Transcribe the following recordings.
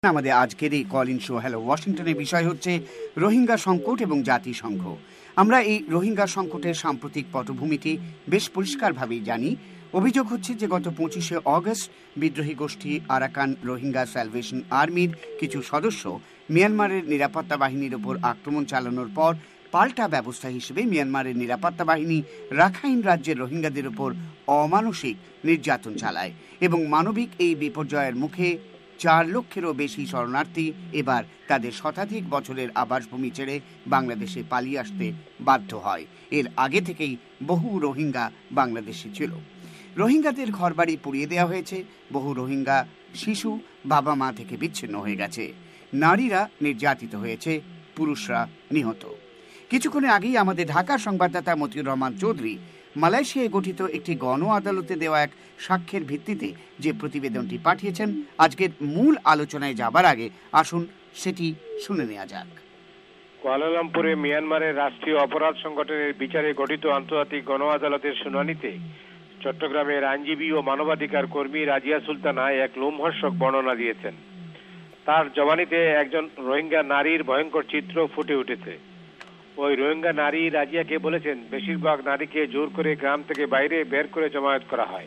আমাদের আজকের এই কল ইন শো হ্যালো ওয়াশিংটনের বিষয় হচ্ছে রোহিঙ্গা সংকট এবং জাতিসংঘ। আমরা এই রোহিঙ্গা সংকটের সাম্প্রতিক পটভূমিটি বেশ পরিষ্কারভাবেই জানি। অভিযোগ হচ্ছে যে গত 25শে অগস্ট বিদ্রোহী গোষ্ঠী আরাকান রোহিঙ্গা স্যালভেশন আর্মির কিছু সদস্য মিয়ানমারের নিরাপত্তা বাহিনীর ওপর আক্রমণ চালানোর পর পাল্টা ব্যবস্থা হিসেবে মিয়ানমারের নিরাপত্তা বাহিনী রাখাইন রাজ্যের রোহিঙ্গাদের ওপর অমানসিক নির্যাতন চালায় এবং মানবিক এই বিপর্যয়ের মুখে 4 লক্ষেরও বেশি শরণার্থী এবার তাদের শতাধিক বছরের আবাসভূমি ছেড়ে বাংলাদেশে পালিয়ে আসতে বাধ্য হয়। এর আগে থেকেই বহু রোহিঙ্গা বাংলাদেশে ছিল। রোহিঙ্গাদের ঘরবাড়ি পুড়িয়ে দেওয়া হয়েছে, বহু রোহিঙ্গা শিশু বাবা মা থেকে বিচ্ছিন্ন হয়ে গেছে, নারীরা নির্যাতিত হয়েছে, পুরুষরা নিহত। কিছুক্ষণ আগেই আমাদের ঢাকার সংবাদদাতা মতিউর রহমান চৌধুরী মালয়েশিয়ায় গঠিত একটি গণ আদালতে দেওয়া এক সাক্ষ্যের ভিত্তিতে যে প্রতিবেদনটি পাঠিয়েছেন, আজকের মূল আলোচনায় যাবার আগে আসুন সেটি শুনে নেওয়া যাক। কুয়ালালামপুরে মিয়ানমারের রাষ্ট্রীয় অপরাধ সংগঠনের বিচারে গঠিত আন্তর্জাতিক গণ আদালতের শুনানিতে চট্টগ্রামের আইনজীবী ও মানবাধিকার কর্মী রাজিয়া সুলতানা এক লোমহর্ষক বর্ণনা দিয়েছেন। তার জবানিতে একজন রোহিঙ্গা নারীর ভয়ঙ্কর চিত্র ফুটে উঠেছে। ওই রোহিঙ্গা নারী রাজিয়াকে বলেছেন, বেশিরভাগ নারীকে জোর করে গ্রাম থেকে বাইরে বের করে জমায়েত করা হয়,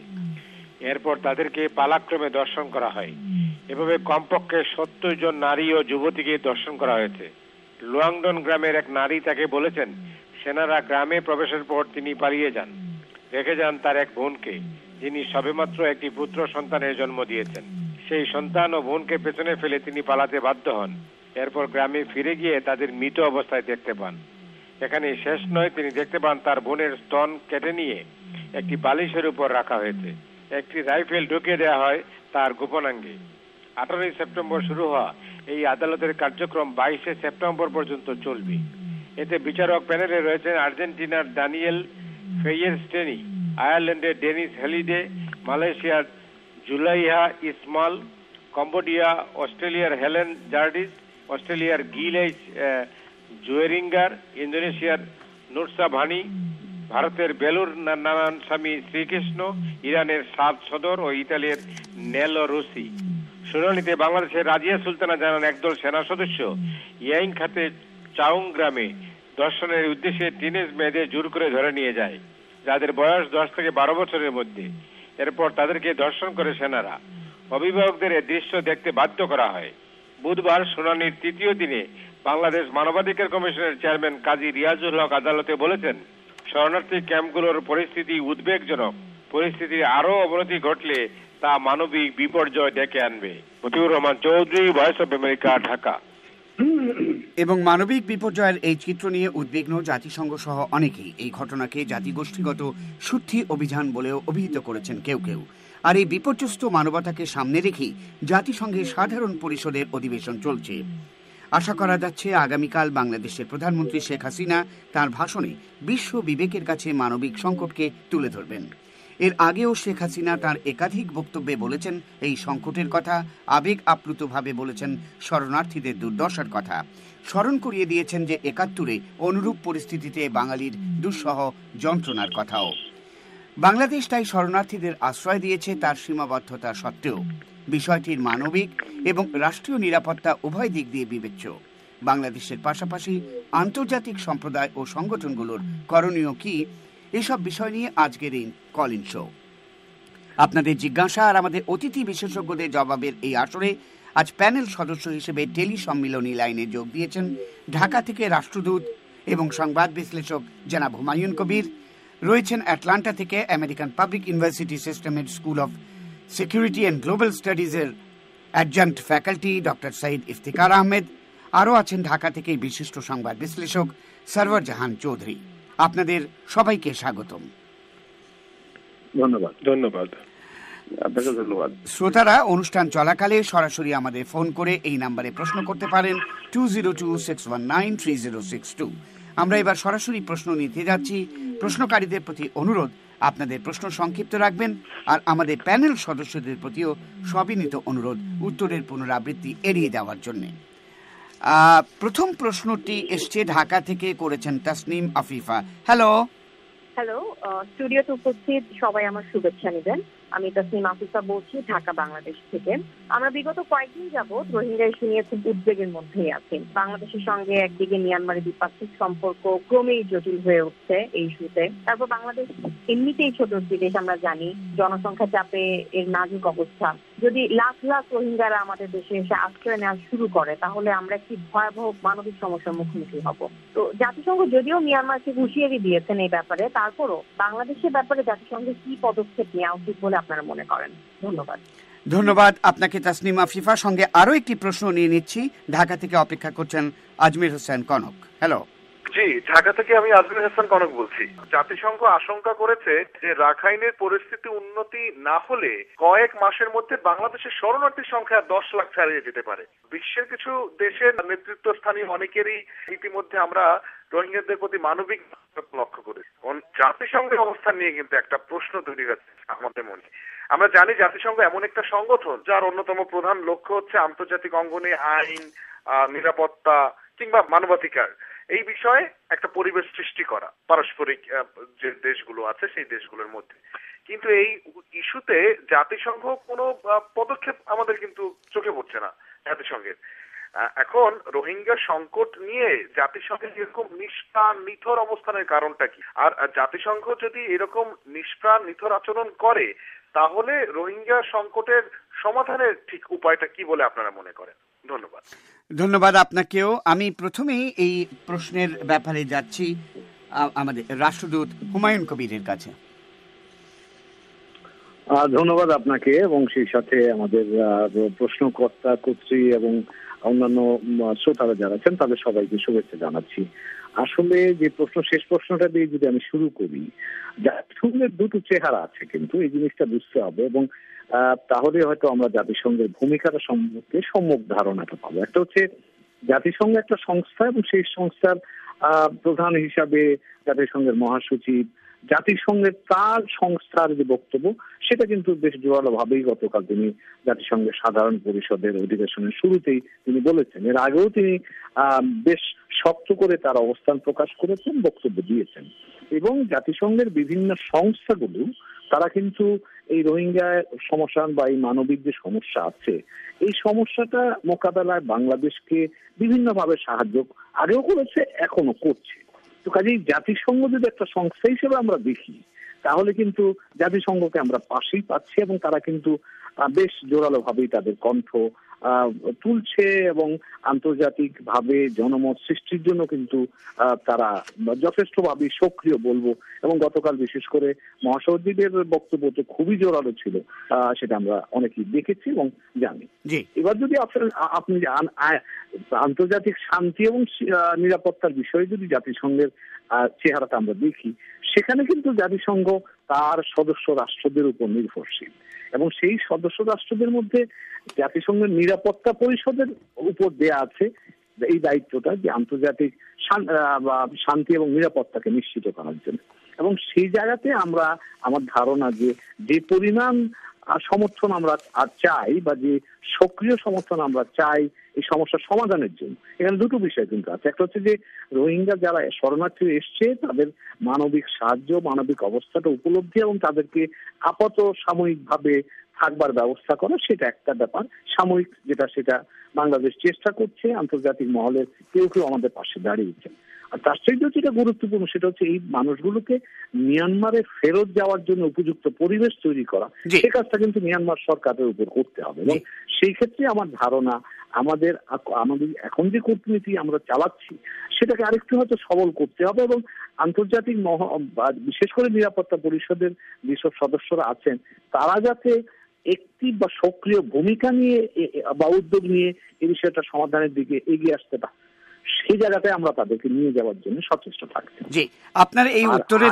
এরপর তাদেরকে পালাক্রমে দর্শন করা হয়। এভাবে কমপক্ষে 70 জন নারী ও যুবতীকে দর্শন করা হয়েছে। লুয়াংডন গ্রামের এক নারী তাকে বলেছেন, সেনারা গ্রামে প্রবেশের পর তিনি পালিয়ে যান, রেখে যান তার এক বোনকে, যিনি সবেমাত্র একটি পুত্র সন্তানের জন্ম দিয়েছেন। সেই সন্তান ও বোনকে পেছনে ফেলে তিনি পালাতে বাধ্য হন। এরপর গ্রামে ফিরে গিয়ে তাদের মৃত অবস্থায় দেখতে পান। এখানে শেষ নয়, তিনি দেখতে পান তার বোনের স্তন কেটে নিয়ে একটি বালিশের উপর রাখা হয়েছে। একটি রাইফেল ঢুকিয়ে দেওয়া হয় তার গোপনাঙ্গে। 18 সেপ্টেম্বর শুরু হওয়া এই আদালতের কার্যক্রম 22 সেপ্টেম্বর পর্যন্ত চলবে। এতে বিচারক প্যানেলে রয়েছেন আর্জেন্টিনার দানিয়েল ফেইয়েরস্টেনি, আয়ারল্যান্ডের ডেনিস হেলিডে, মালয়েশিয়ার জুলাইহা ইসমাল, কম্বোডিয়া অস্ট্রেলিয়ার হেলেন জার্ডিস, অস্ট্রেলিয়ার গিলেইস জুয়েরিঙ্গার, ইন্দোনেশিয়ার নুরসা ভানি, ভারতের বেলুর নারায়ণ স্বামী শ্রীকৃষ্ণ, ইরানের সাদ সদর ও ইতালির নেলো রুসি। শুনানিতে বাংলাদেশের রাজিয়া সুলতানা জানান, একদল সেনা সদস্য ইয়াইং খাতে চাউং গ্রামে দর্শনের উদ্দেশ্যে টিনেজ মেয়েদের জোর করে ধরে নিয়ে যায়, যাদের বয়স 10 থেকে 12 বছরের মধ্যে। এরপর তাদেরকে দর্শন করে সেনারা। অভিভাবকদের এই দৃশ্য দেখতে বাধ্য করা হয়। বুধবার শুনানির 3য় দিনে বাংলাদেশ মানবাধিকার কমিশনের চেয়ারম্যান কাজী রিয়াজুল হক আদালতে বলেছেন, শরণার্থী ক্যাম্পগুলোর পরিস্থিতি উদ্বেগজনক। পরিস্থিতির আরো অবনতি ঘটলে তা মানবিক বিপর্যয় ডেকে আনবে। Motiur Rahman Chowdhury, Voice of America, Dhaka. এবং মানবিক বিপর্যয়ের এই চিত্র নিয়ে উদ্বিগ্ন জাতিসংঘ সহ অনেকেই এই ঘটনাকে জাতিগোষ্ঠীগত শুদ্ধি অভিযান বলেও অভিহিত করেছেন কেউ কেউ। আর এই বিপর্যস্ত মানবতাকে সামনে রেখেই জাতিসংঘের সাধারণ পরিষদের অধিবেশন চলছে। আশা করা যাচ্ছে আগামীকাল বাংলাদেশের প্রধানমন্ত্রী শেখ হাসিনা তার ভাষণে বিশ্ব বিবেকের কাছে মানবিক সংকটকে তুলে ধরবেন। এর আগেও শেখ হাসিনা তার একাধিক বক্তব্যে বলেছেন এই সংকটের কথা, আবেগ আপ্লুতভাবে বলেছেন শরণার্থীদের দুর্দশার কথা, স্মরণ করিয়ে দিয়েছেন যে 71-এ অনুরূপ পরিস্থিতিতে বাঙালির দুঃসহ যন্ত্রণার কথাও। বাংলাদেশ তাই শরণার্থীদের আশ্রয় দিয়েছে তার সীমাবদ্ধতা সত্ত্বেও। বিষয়টির মানবিক এবং রাষ্ট্রীয় নিরাপত্তা উভয় দিক দিয়ে বিবেচ্য। বাংলাদেশের পাশাপাশি আন্তর্জাতিক সম্প্রদায় ও সংগঠনগুলোর করণীয় কি, এসব বিষয় নিয়ে আজকের এই কল ইন শো। আপনাদের জিজ্ঞাসা আর আমাদের অতিথি বিশেষজ্ঞদের জবাবের এই আসরে আজ প্যানেল সদস্য হিসেবে টেলি সম্মিলনী লাইনে যোগ দিয়েছেন ঢাকা থেকে রাষ্ট্রদূত এবং সংবাদ বিশ্লেষক জনাব হুমায়ুন কবির, রয়েছেন আটলান্টা থেকে আমেরিকান পাবলিক ইউনিভার্সিটি সিস্টেমের School of Security and Global স্টাডিজের adjunct faculty doctor Syed Iftekhar Ahmed, আরও আছেন ঢাকা থেকে বিশিষ্ট সংবাদ বিশ্লেষক সরওয়ার জাহান চৌধুরী। আপনাদের সবাইকে স্বাগতম। ধন্যবাদ। ধন্যবাদ আপনাকে ধন্যবাদ। শ্রোতারা অনুষ্ঠান চলাকালে সরাসরি আমাদের ফোন করে এই নাম্বারে প্রশ্ন করতে পারেন 2026193062। আমরা এবার সরাসরি প্রশ্ন নিতে যাচ্ছি। প্রশ্নকারীদের প্রতি অনুরোধ, আপনাদের প্রশ্ন সংক্ষিপ্ত রাখবেন আর আমাদের প্যানেল সদস্যদের প্রতিও সবিনীত অনুরোধ উত্তরের পুনরাবৃত্তি এড়িয়ে যাওয়ার জন্য। প্রথম প্রশ্নটি এসছে ঢাকা থেকে, করেছেন তাসনিম আফিফা। হ্যালো। স্টুডিওতে উপস্থিত সবাই আমার শুভেচ্ছা নেবেন। আমি তাসনিম আফিফা বলছি ঢাকা, বাংলাদেশ থেকে। আমরা বিগত কয়েকদিন যাবৎ রোহিঙ্গা ইস্যু নিয়ে খুব উদ্বেগের মধ্যেই আছি। বাংলাদেশের সঙ্গে একদিকে মিয়ানমারের দ্বিপাক্ষিক সম্পর্ক ক্রমেই জটিল হয়ে উঠছে এই ইস্যুতে। তারপর বাংলাদেশ এমনিতেই ছোট একটি দেশ, আমরা জানি জনসংখ্যা চাপে এর নাজুক অবস্থা। যদি লাখ লাখ রোহিঙ্গারা আমাদের দেশে এসে আশ্রয় নেওয়া শুরু করে তাহলে আমরা একটি ভয়াবহ মানবিক সমস্যার মুখোমুখি হব। তো জাতিসংঘ যদিও মিয়ানমারকে হুঁশিয়ারি দিয়েছেন এই ব্যাপারে, তারপরও বাংলাদেশের ব্যাপারে জাতিসংঘের কি পদক্ষেপ নেওয়া উচিত বলে আপনারা মনে করেন? ধন্যবাদ। ধন্যবাদ আপনাকে তাসনিম আফিফা। সঙ্গে আরো একটি প্রশ্ন নিয়ে নিচ্ছি। ঢাকা থেকে অপেক্ষা করছেন আজমির হোসেন কনক। হ্যালো। জি, ঢাকা থেকে আমি আজমির হাসান কনক বলছি। জাতিসংঘ আশঙ্কা করেছে যে রাখাইনের পরিস্থিতি উন্নতি না হলে কয়েক মাসের মধ্যে বাংলাদেশের শরণার্থীর সংখ্যা 10 লাখ ছাড়িয়ে যেতে পারে। বিশ্বের কিছু দেশের নেতৃত্বস্থানীয় অনেকেরই ইতিমধ্যে আমরা রোহিঙ্গাদের প্রতি মানবিক লক্ষ্য করেছি। জাতিসংঘের অবস্থান নিয়ে কিন্তু একটা প্রশ্ন তৈরি হচ্ছে আমাদের মনে। আমরা জানি জাতিসংঘ এমন একটা সংগঠন যার অন্যতম প্রধান লক্ষ্য হচ্ছে আন্তর্জাতিক অঙ্গনে আইন, নিরাপত্তা কিংবা মানবাধিকার এই বিষয়ে একটা পরিবেশ সৃষ্টি করা পারস্পরিক যে দেশগুলো আছে সেই দেশগুলোর মধ্যে। কিন্তু এই ইস্যুতে জাতিসংঘ কোনো পদক্ষেপ আমাদের কিন্তু চোখে পড়ছে না জাতিসংঘের। এখন রোহিঙ্গা সংকট নিয়ে জাতিসংঘের এরকম নিষ্প্রাণ নিথর অবস্থানের কারণটা কি? আর জাতিসংঘ যদি এরকম নিষ্প্রাণ নিথর আচরণ করে তাহলে রোহিঙ্গা সংকটের সমাধানের ঠিক উপায়টা কি বলে আপনারা মনে করেন? ধন্যবাদ। ধন্যবাদ আপনাকেও। আমি প্রথমেই এই প্রশ্নের ব্যাপারে যাচ্ছি আমাদের রাষ্ট্রদূত হুমায়ুন কবিরের কাছে। ধন্যবাদ আপনাকে এবং সেই সাথে আমাদের প্রশ্নকর্তা কর্ত্রী এবং অন্যান্য শ্রোতারা যারা আছেন তাদের সবাইকে শুভেচ্ছা জানাচ্ছি। আসলে যে শেষ প্রশ্নটা দিয়ে যদি আমি শুরু করি, জাতিসংঘের দুটো চেহারা আছে, কিন্তু এই জিনিসটা বুঝতে হবে এবং তাহলে হয়তো আমরা জাতিসংঘের ভূমিকাটা সম্পর্কে সম্যক ধারণাটা পাবো। একটা হচ্ছে জাতিসংঘ একটা সংস্থা এবং সেই সংস্থার প্রধান হিসাবে জাতিসংঘের মহাসচিব, জাতিসংঘের তার সংস্থার যে বক্তব্য সেটা কিন্তু বেশ জোরালো ভাবেই গতকাল তিনি জাতিসংঘের সাধারণ পরিষদের অধিবেশনের শুরুতেই তিনি বলেছেন। এর আগেও তিনি বেশ শক্ত করে তার অবস্থান প্রকাশ করেছেন, বক্তব্য দিয়েছেন। এবং জাতিসংঘের বিভিন্ন সংস্থাগুলো তারা কিন্তু এই রোহিঙ্গা সমস্যা বা এই মানবিক যে সমস্যা আছে এই সমস্যাটা মোকাবেলায় বাংলাদেশকে বিভিন্নভাবে সাহায্য আগেও করেছে, এখনো করছে। তো কাজেই জাতিসংঘ যদি একটা সংস্থা হিসেবে আমরা দেখি তাহলে কিন্তু জাতিসংঘকে আমরা পাশেই পাচ্ছি এবং তারা কিন্তু বেশ জোরালো ভাবেই তাদের কণ্ঠ তুলছে এবং আন্তর্জাতিক ভাবে জনমত সৃষ্টির জন্য কিন্তু তারা যথেষ্টভাবে সক্রিয় বলবো। এবং গতকাল বিশেষ করে মহাসচিবের বক্তব্য তো খুবই জোরালো ছিল, সেটা আমরা অনেকেই দেখেছি এবং জানি। এবার যদি আপনি আন্তর্জাতিক শান্তি এবং নিরাপত্তার বিষয়ে যদি জাতিসংঘের চেহারাটা আমরা দেখি, সেখানে কিন্তু জাতিসংঘ তার সদস্য রাষ্ট্রদের উপর নির্ভরশীল এবং সেই সদস্য রাষ্ট্রদের মধ্যে জাতিসংঘের নিরাপত্তা পরিষদের উপর দেয়া আছে এই দায়িত্বটা যে আন্তর্জাতিক শান্তি এবং নিরাপত্তাকে নিশ্চিত করার জন্য। এবং সেই জায়গাতে আমরা আমার ধারণা যে পরিমাণ সমর্থন আমরা চাই বা যে সক্রিয় সমর্থন আমরা চাই এই সমস্যার সমাধানের জন্য, এখানে দুটো বিষয় কিন্তু আছে। একটা হচ্ছে যে রোহিঙ্গা যারা শরণার্থী এসছে তাদের মানবিক সাহায্য, মানবিক অবস্থাটা উপলব্ধি এবং তাদেরকে আপাত সাময়িকভাবে থাকবার ব্যবস্থা করা, সেটা একটা ব্যাপার সাময়িক, সেটা বাংলাদেশ চেষ্টা করছে, আন্তর্জাতিক মহলের কেউ কেউ আমাদের পাশে দাঁড়িয়েছে। আর তার চাইতেও যেটা গুরুত্বপূর্ণ সেটা হচ্ছে এই মানুষগুলোকে মিয়ানমারে ফেরত যাওয়ার জন্য উপযুক্ত পরিবেশ তৈরি করা, সে কাজটা কিন্তু মিয়ানমার সরকারের উপর করতে হবে। এবং সেই ক্ষেত্রে আমার ধারণা আমাদের এখন যে কূটনীতি আমরা চালাচ্ছি সেটাকে আরেকটু হয়তো সবল করতে হবে এবং আন্তর্জাতিক বিশেষ করে নিরাপত্তা পরিষদের যেসব সদস্যরা আছেন তারা যাতে একটি বা সক্রিয় ভূমিকা নিয়ে বা উদ্যোগ নিয়ে এই বিষয়টা সমাধানের দিকে এগিয়ে আসতে পারে, সেই জায়গাটায় আমরা তাদেরকে নিয়ে যাওয়ার জন্য সচেষ্ট থাকছি। জি, আপনার এই উত্তরের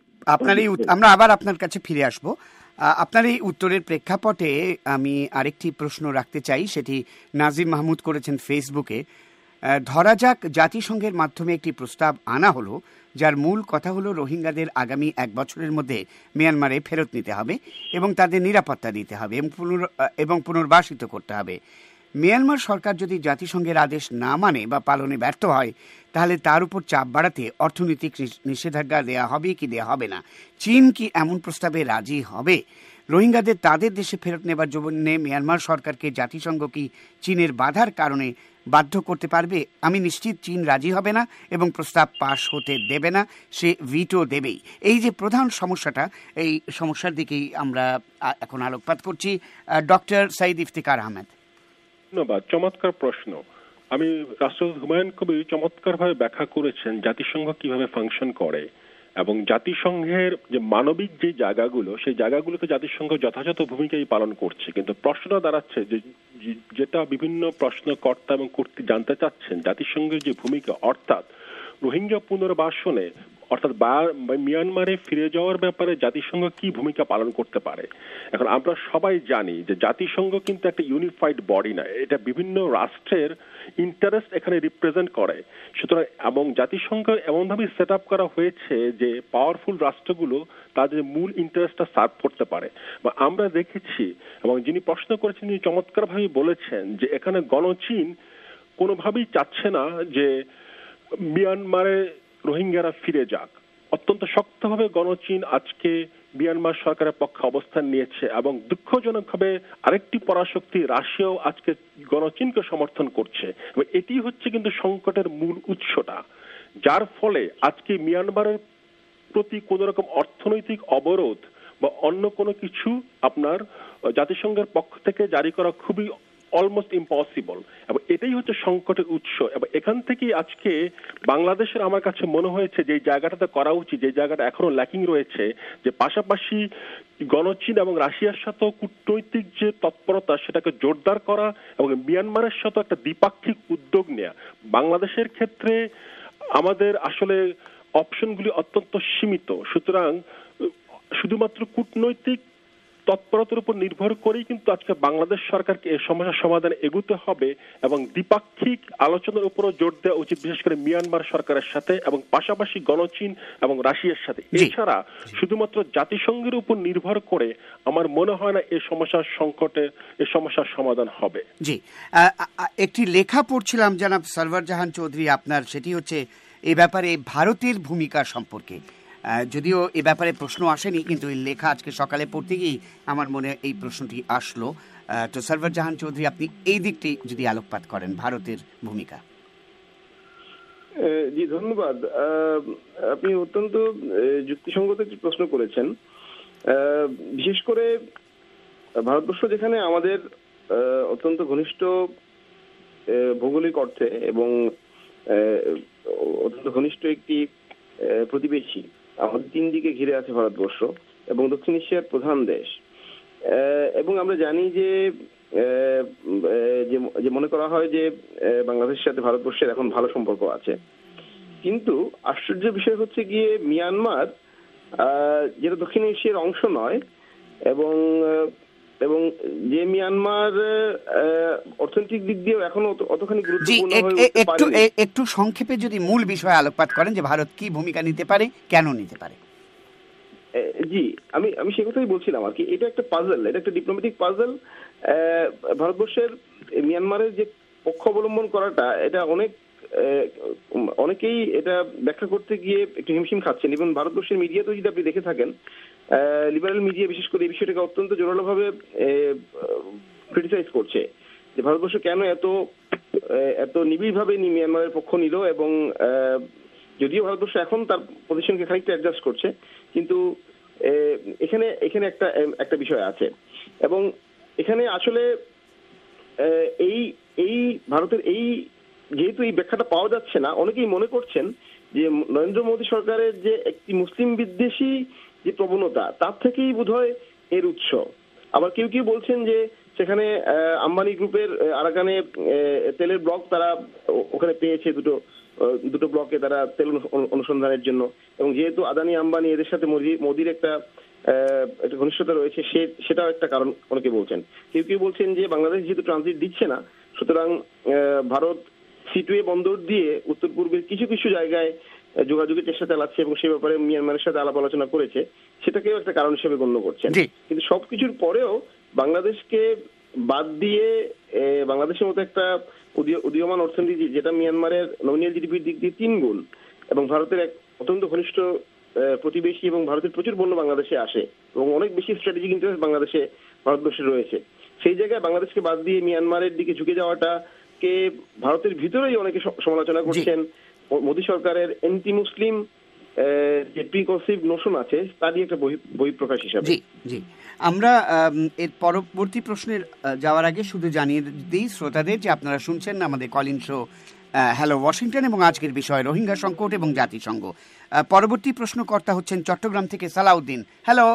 আমরা আবার আপনার কাছে ফিরে আসব। আপনার এই উত্তরের প্রেক্ষাপটে আমি আরেকটি প্রশ্ন রাখতে চাই, সেটি নাজিম মাহমুদ করেছেন ফেসবুকে। ধরা যাক জাতিসংঘের মাধ্যমে একটি প্রস্তাব আনা হলো যার মূল কথা হলো রোহিঙ্গাদের আগামী 1 বছরের মধ্যে মিয়ানমারে ফেরত নিতে হবে এবং তাদের নিরাপত্তা দিতে হবে এবং পুনর্বাসিত করতে হবে। মিয়ানমার সরকার যদি জাতিসংঘের আদেশ না মানে বা পালনে ব্যর্থ হয় তাহলে তার উপর চাপ বাড়াতে অর্থনৈতিক নিষেধাজ্ঞা দেয়া হবে কি দেয়া হবে না? চীন কি এমন প্রস্তাবে রাজি হবে? রোহিঙ্গাদের তাদের দেশে ফেরত নেবার জন্য মিয়ানমার সরকারকে জাতিসংঘ কি চীনের বাধার কারণে বাধ্য করতে পারবে? আমি নিশ্চিত চীন রাজি হবে না এবং প্রস্তাব পাশ হতে দেবে না, সে ভিটো দেবেই। এই যে প্রধান সমস্যাটা, এই সমস্যার দিকেই আমরা এখন আলোকপাত করছি। ডক্টর সাইদ ইফতিকার আহমেদ। ধন্যবাদ, চমৎকার প্রশ্ন। আমি রাষ্ট্রদূত হুমায়ুন কবির চমৎকারভাবে ব্যাখ্যা করেছেন জাতিসংঘ কিভাবে ফাংশন করে এবং জাতিসংঘের যে মানবিক যে জায়গাগুলো, সেই জায়গাগুলোতে জাতিসংঘ যথাযথ ভূমিকাই পালন করছে। কিন্তু প্রশ্নটা দাঁড়াচ্ছে যে যেটা বিভিন্ন প্রশ্নকর্তা এবং কর্তৃ জানতে চাচ্ছেন, জাতিসংঘের যে ভূমিকা, অর্থাৎ রোহিঙ্গা পুনর্বাসনে অর্থাৎ মিয়ানমারে ফিরে যাওয়ার ব্যাপারে জাতিসংঘ কি ভূমিকা পালন করতে পারে। এখন আমরা সবাই জানি যে জাতিসংঘ কিন্তু একটা ইউনিফাইড বডি না, এটা বিভিন্ন রাষ্ট্রের ইন্টারেস্ট এখানে রিপ্রেজেন্ট করে। সুতরাং এবং জাতিসংঘ এমনভাবে সেট আপ করা হয়েছে যে পাওয়ারফুল রাষ্ট্রগুলো তাদের মূল ইন্টারেস্টটা সার্ভ করতে পারে। আমরা দেখেছি এবং যিনি প্রশ্ন করেছেন তিনি চমৎকারভাবে বলেছেন যে এখানে গণচীন কোনোভাবেই চাচ্ছে না যে মিয়ানমারে রোহিঙ্গারা ফিরে যাক। অত্যন্ত শক্তভাবে গণচীন আজকে মিয়ানমার সরকারের পক্ষে অবস্থান নিয়েছে এবং দুঃখজনকভাবে আরেকটি পরাশক্তি রাশিয়াও আজকে গণচীনকে সমর্থন করছে। এবং এটি হচ্ছে কিন্তু সংকটের মূল উৎসটা, যার ফলে আজকে মিয়ানমারের প্রতি কোন রকম অর্থনৈতিক অবরোধ বা অন্য কোনো কিছু আপনার জাতিসংঘের পক্ষ থেকে জারি করা খুবই অলমোস্ট ইম্পসিবল। এবং এটাই হচ্ছে সংকটের উৎস। এবং এখান থেকেই আজকে বাংলাদেশের আমার কাছে মনে হয়েছে যে জায়গাটাতে করা উচিত, যে জায়গাটা এখনো ল্যাকিং রয়েছে, যে পাশাপাশি গণচীন এবং রাশিয়ার সাথে কূটনৈতিক যে তৎপরতা সেটাকে জোরদার করা এবং মিয়ানমারের সাথে একটা দ্বিপাক্ষিক উদ্যোগ নেওয়া। বাংলাদেশের ক্ষেত্রে আমাদের আসলে অপশনগুলি অত্যন্ত সীমিত, সুতরাং শুধুমাত্র কূটনৈতিক তৎপরতার উপর নির্ভর করেই কিন্তু আজকে বাংলাদেশ সরকারকে এই সমস্যার সমাধানে এগুতে হবে এবং দ্বিপাক্ষিক আলোচনার উপরও জোর দেওয়া উচিত, বিশেষ করে মিয়ানমার সরকারের সাথে এবং পাশাপাশি গণচীন এবং রাশিয়ার সাথে। এছাড়া শুধুমাত্র জাতিসংঘের উপর নির্ভর করে আমার মনে হয় না এই সমস্যার সমাধান হবে। জি, একটি লেখা পড়ছিলাম জনাব সরওয়ার জাহান চৌধুরী আপনার, সেটি হচ্ছে এই ব্যাপারে ভারতের ভূমিকা সম্পর্কে। যদিও এ ব্যাপারে প্রশ্ন আসেনি, কিন্তু এই লেখা আজকে সকালে পড়তে গিয়ে আমার মনে এই প্রশ্নটি আসলো। তো সরওয়ার জাহান চৌধুরী, আপনি এই দিকটি যদি আলোকপাত করেন, ভারতের ভূমিকা। জি, ধন্যবাদ। আপনি অত্যন্ত যুক্তিসঙ্গত একটি প্রশ্ন করেছেন। বিশেষ করে ভারতবর্ষ যেখানে আমাদের অত্যন্ত ঘনিষ্ঠ ভৌগোলিক অর্থে এবং অত্যন্ত ঘনিষ্ঠ একটি প্রতিবেশী, আমাদের তিন দিকে ঘিরে আছে ভারতবর্ষ এবং দক্ষিণ এশিয়ার প্রধান দেশ। এবং আমরা জানি যে মনে করা হয় যে বাংলাদেশের সাথে ভারতবর্ষের এখন ভালো সম্পর্ক আছে। কিন্তু আশ্চর্যের বিষয় হচ্ছে গিয়ে মিয়ানমার, যেটা দক্ষিণ এশিয়ার অংশ নয় এবং এবং যে মিয়ানমার অর্থনৈতিক দিক দিয়েও এখনো অতখানি গুরুত্বপূর্ণ হয়ে উঠতে পারেনি। একটু সংক্ষেপে যদি মূল বিষয়ে আলোকপাত করেন যে ভারত কি ভূমিকা নিতে পারে, কেন নিতে পারে। জি, আমি সে কথাই বলছিলাম আর কি। এটা একটা পাজল, এটা একটা ডিপ্লোম্যাটিক পাজল। ভারতবর্ষের মিয়ানমারের যে পক্ষ অবলম্বন করাটা, এটা অনেকেই এটা ব্যাখ্যা করতে গিয়ে একটু হিমশিম খাচ্ছেন। এবং ভারতবর্ষের মিডিয়াতেও যদি আপনি দেখে থাকেন, লিবারেল মিডিয়া বিশেষ করে এই বিষয়টাকে অত্যন্ত জোরালোভাবে ক্রিটিসাইজ করছে যে ভারতবর্ষ কেন এত নিবিড়ভাবে মিয়ানমারের পক্ষ নিল। এবং যদিও ভারতবর্ষ এখন তার পজিশনকে খানিকটা অ্যাডজাস্ট করছে, কিন্তু এখানে একটা বিষয় আছে। এবং এখানে আসলে এই ভারতের যেহেতু এই ব্যাখ্যাটা পাওয়া যাচ্ছে না, অনেকেই মনে করছেন যে নরেন্দ্র মোদী সরকারের যে একটি মুসলিম বিদ্বেষী যে প্রবণতা, তার থেকেই বোধহয় এর উৎস। আবার কেউ কেউ বলছেন যে সেখানে আম্বানি গ্রুপের আরাকানে তেলের ব্লক তারা ওখানে পেয়েছে, দুটো ব্লকে তারা তেল অনুসন্ধানের জন্য। এবং যেহেতু আদানি আম্বানি এদের সাথে মোদির একটা ঘনিষ্ঠতা রয়েছে, সেটাও একটা কারণ অনেকে বলছেন। কেউ কেউ বলছেন যে বাংলাদেশ যেহেতু ট্রানজিট দিচ্ছে না, সুতরাং ভারত সিটুয়ে বন্দর দিয়ে উত্তর পূর্বের কিছু কিছু জায়গায় যোগাযোগের চেষ্টা চালাচ্ছে এবং সে ব্যাপারে মিয়ানমারের সাথে আলাপ আলোচনা করেছে, সেটাকেও একটা কারণ হিসেবে গণ্য করছেন। কিন্তু সবকিছুর পরেও বাংলাদেশকে বাদ দিয়ে বাংলাদেশের মতো একটা উদীয়মান অর্থনীতি, যেটা মিয়ানমারের নমিনাল জিডিপির দিক দিয়ে 3 গুণ এবং ভারতের এক অত্যন্ত ঘনিষ্ঠ প্রতিবেশী এবং ভারতের প্রচুর পণ্য বাংলাদেশে আসে এবং অনেক বেশি স্ট্র্যাটেজিক ইন্টারেস্ট বাংলাদেশে ভারতবর্ষে রয়েছে। সেই জায়গায় বাংলাদেশকে বাদ দিয়ে মিয়ানমারের দিকে ঝুঁকে যাওয়াটাকে ভারতের ভিতরেই অনেকে সমালোচনা করছেন। মোদী সরকারের অ্যান্টি মুসলিম যে প্রিকনসিভ নোশন আছে তারই একটা বহিঃপ্রকাশ হিসাবে। জি জি, আমরা এর পরবর্তী প্রশ্নের যাওয়ার আগে শুধু জানিয়ে দিই শ্রোতাদের যে আপনারা শুনছেন আমাদের কলিং শো হ্যালো ওয়াশিংটন, এবং আজকের বিষয় রোহিঙ্গা সংকট এবং জাতিসংঘ। পরবর্তী প্রশ্নকর্তা হচ্ছেন চট্টগ্রাম থেকে সালাউদ্দিন। হ্যালো,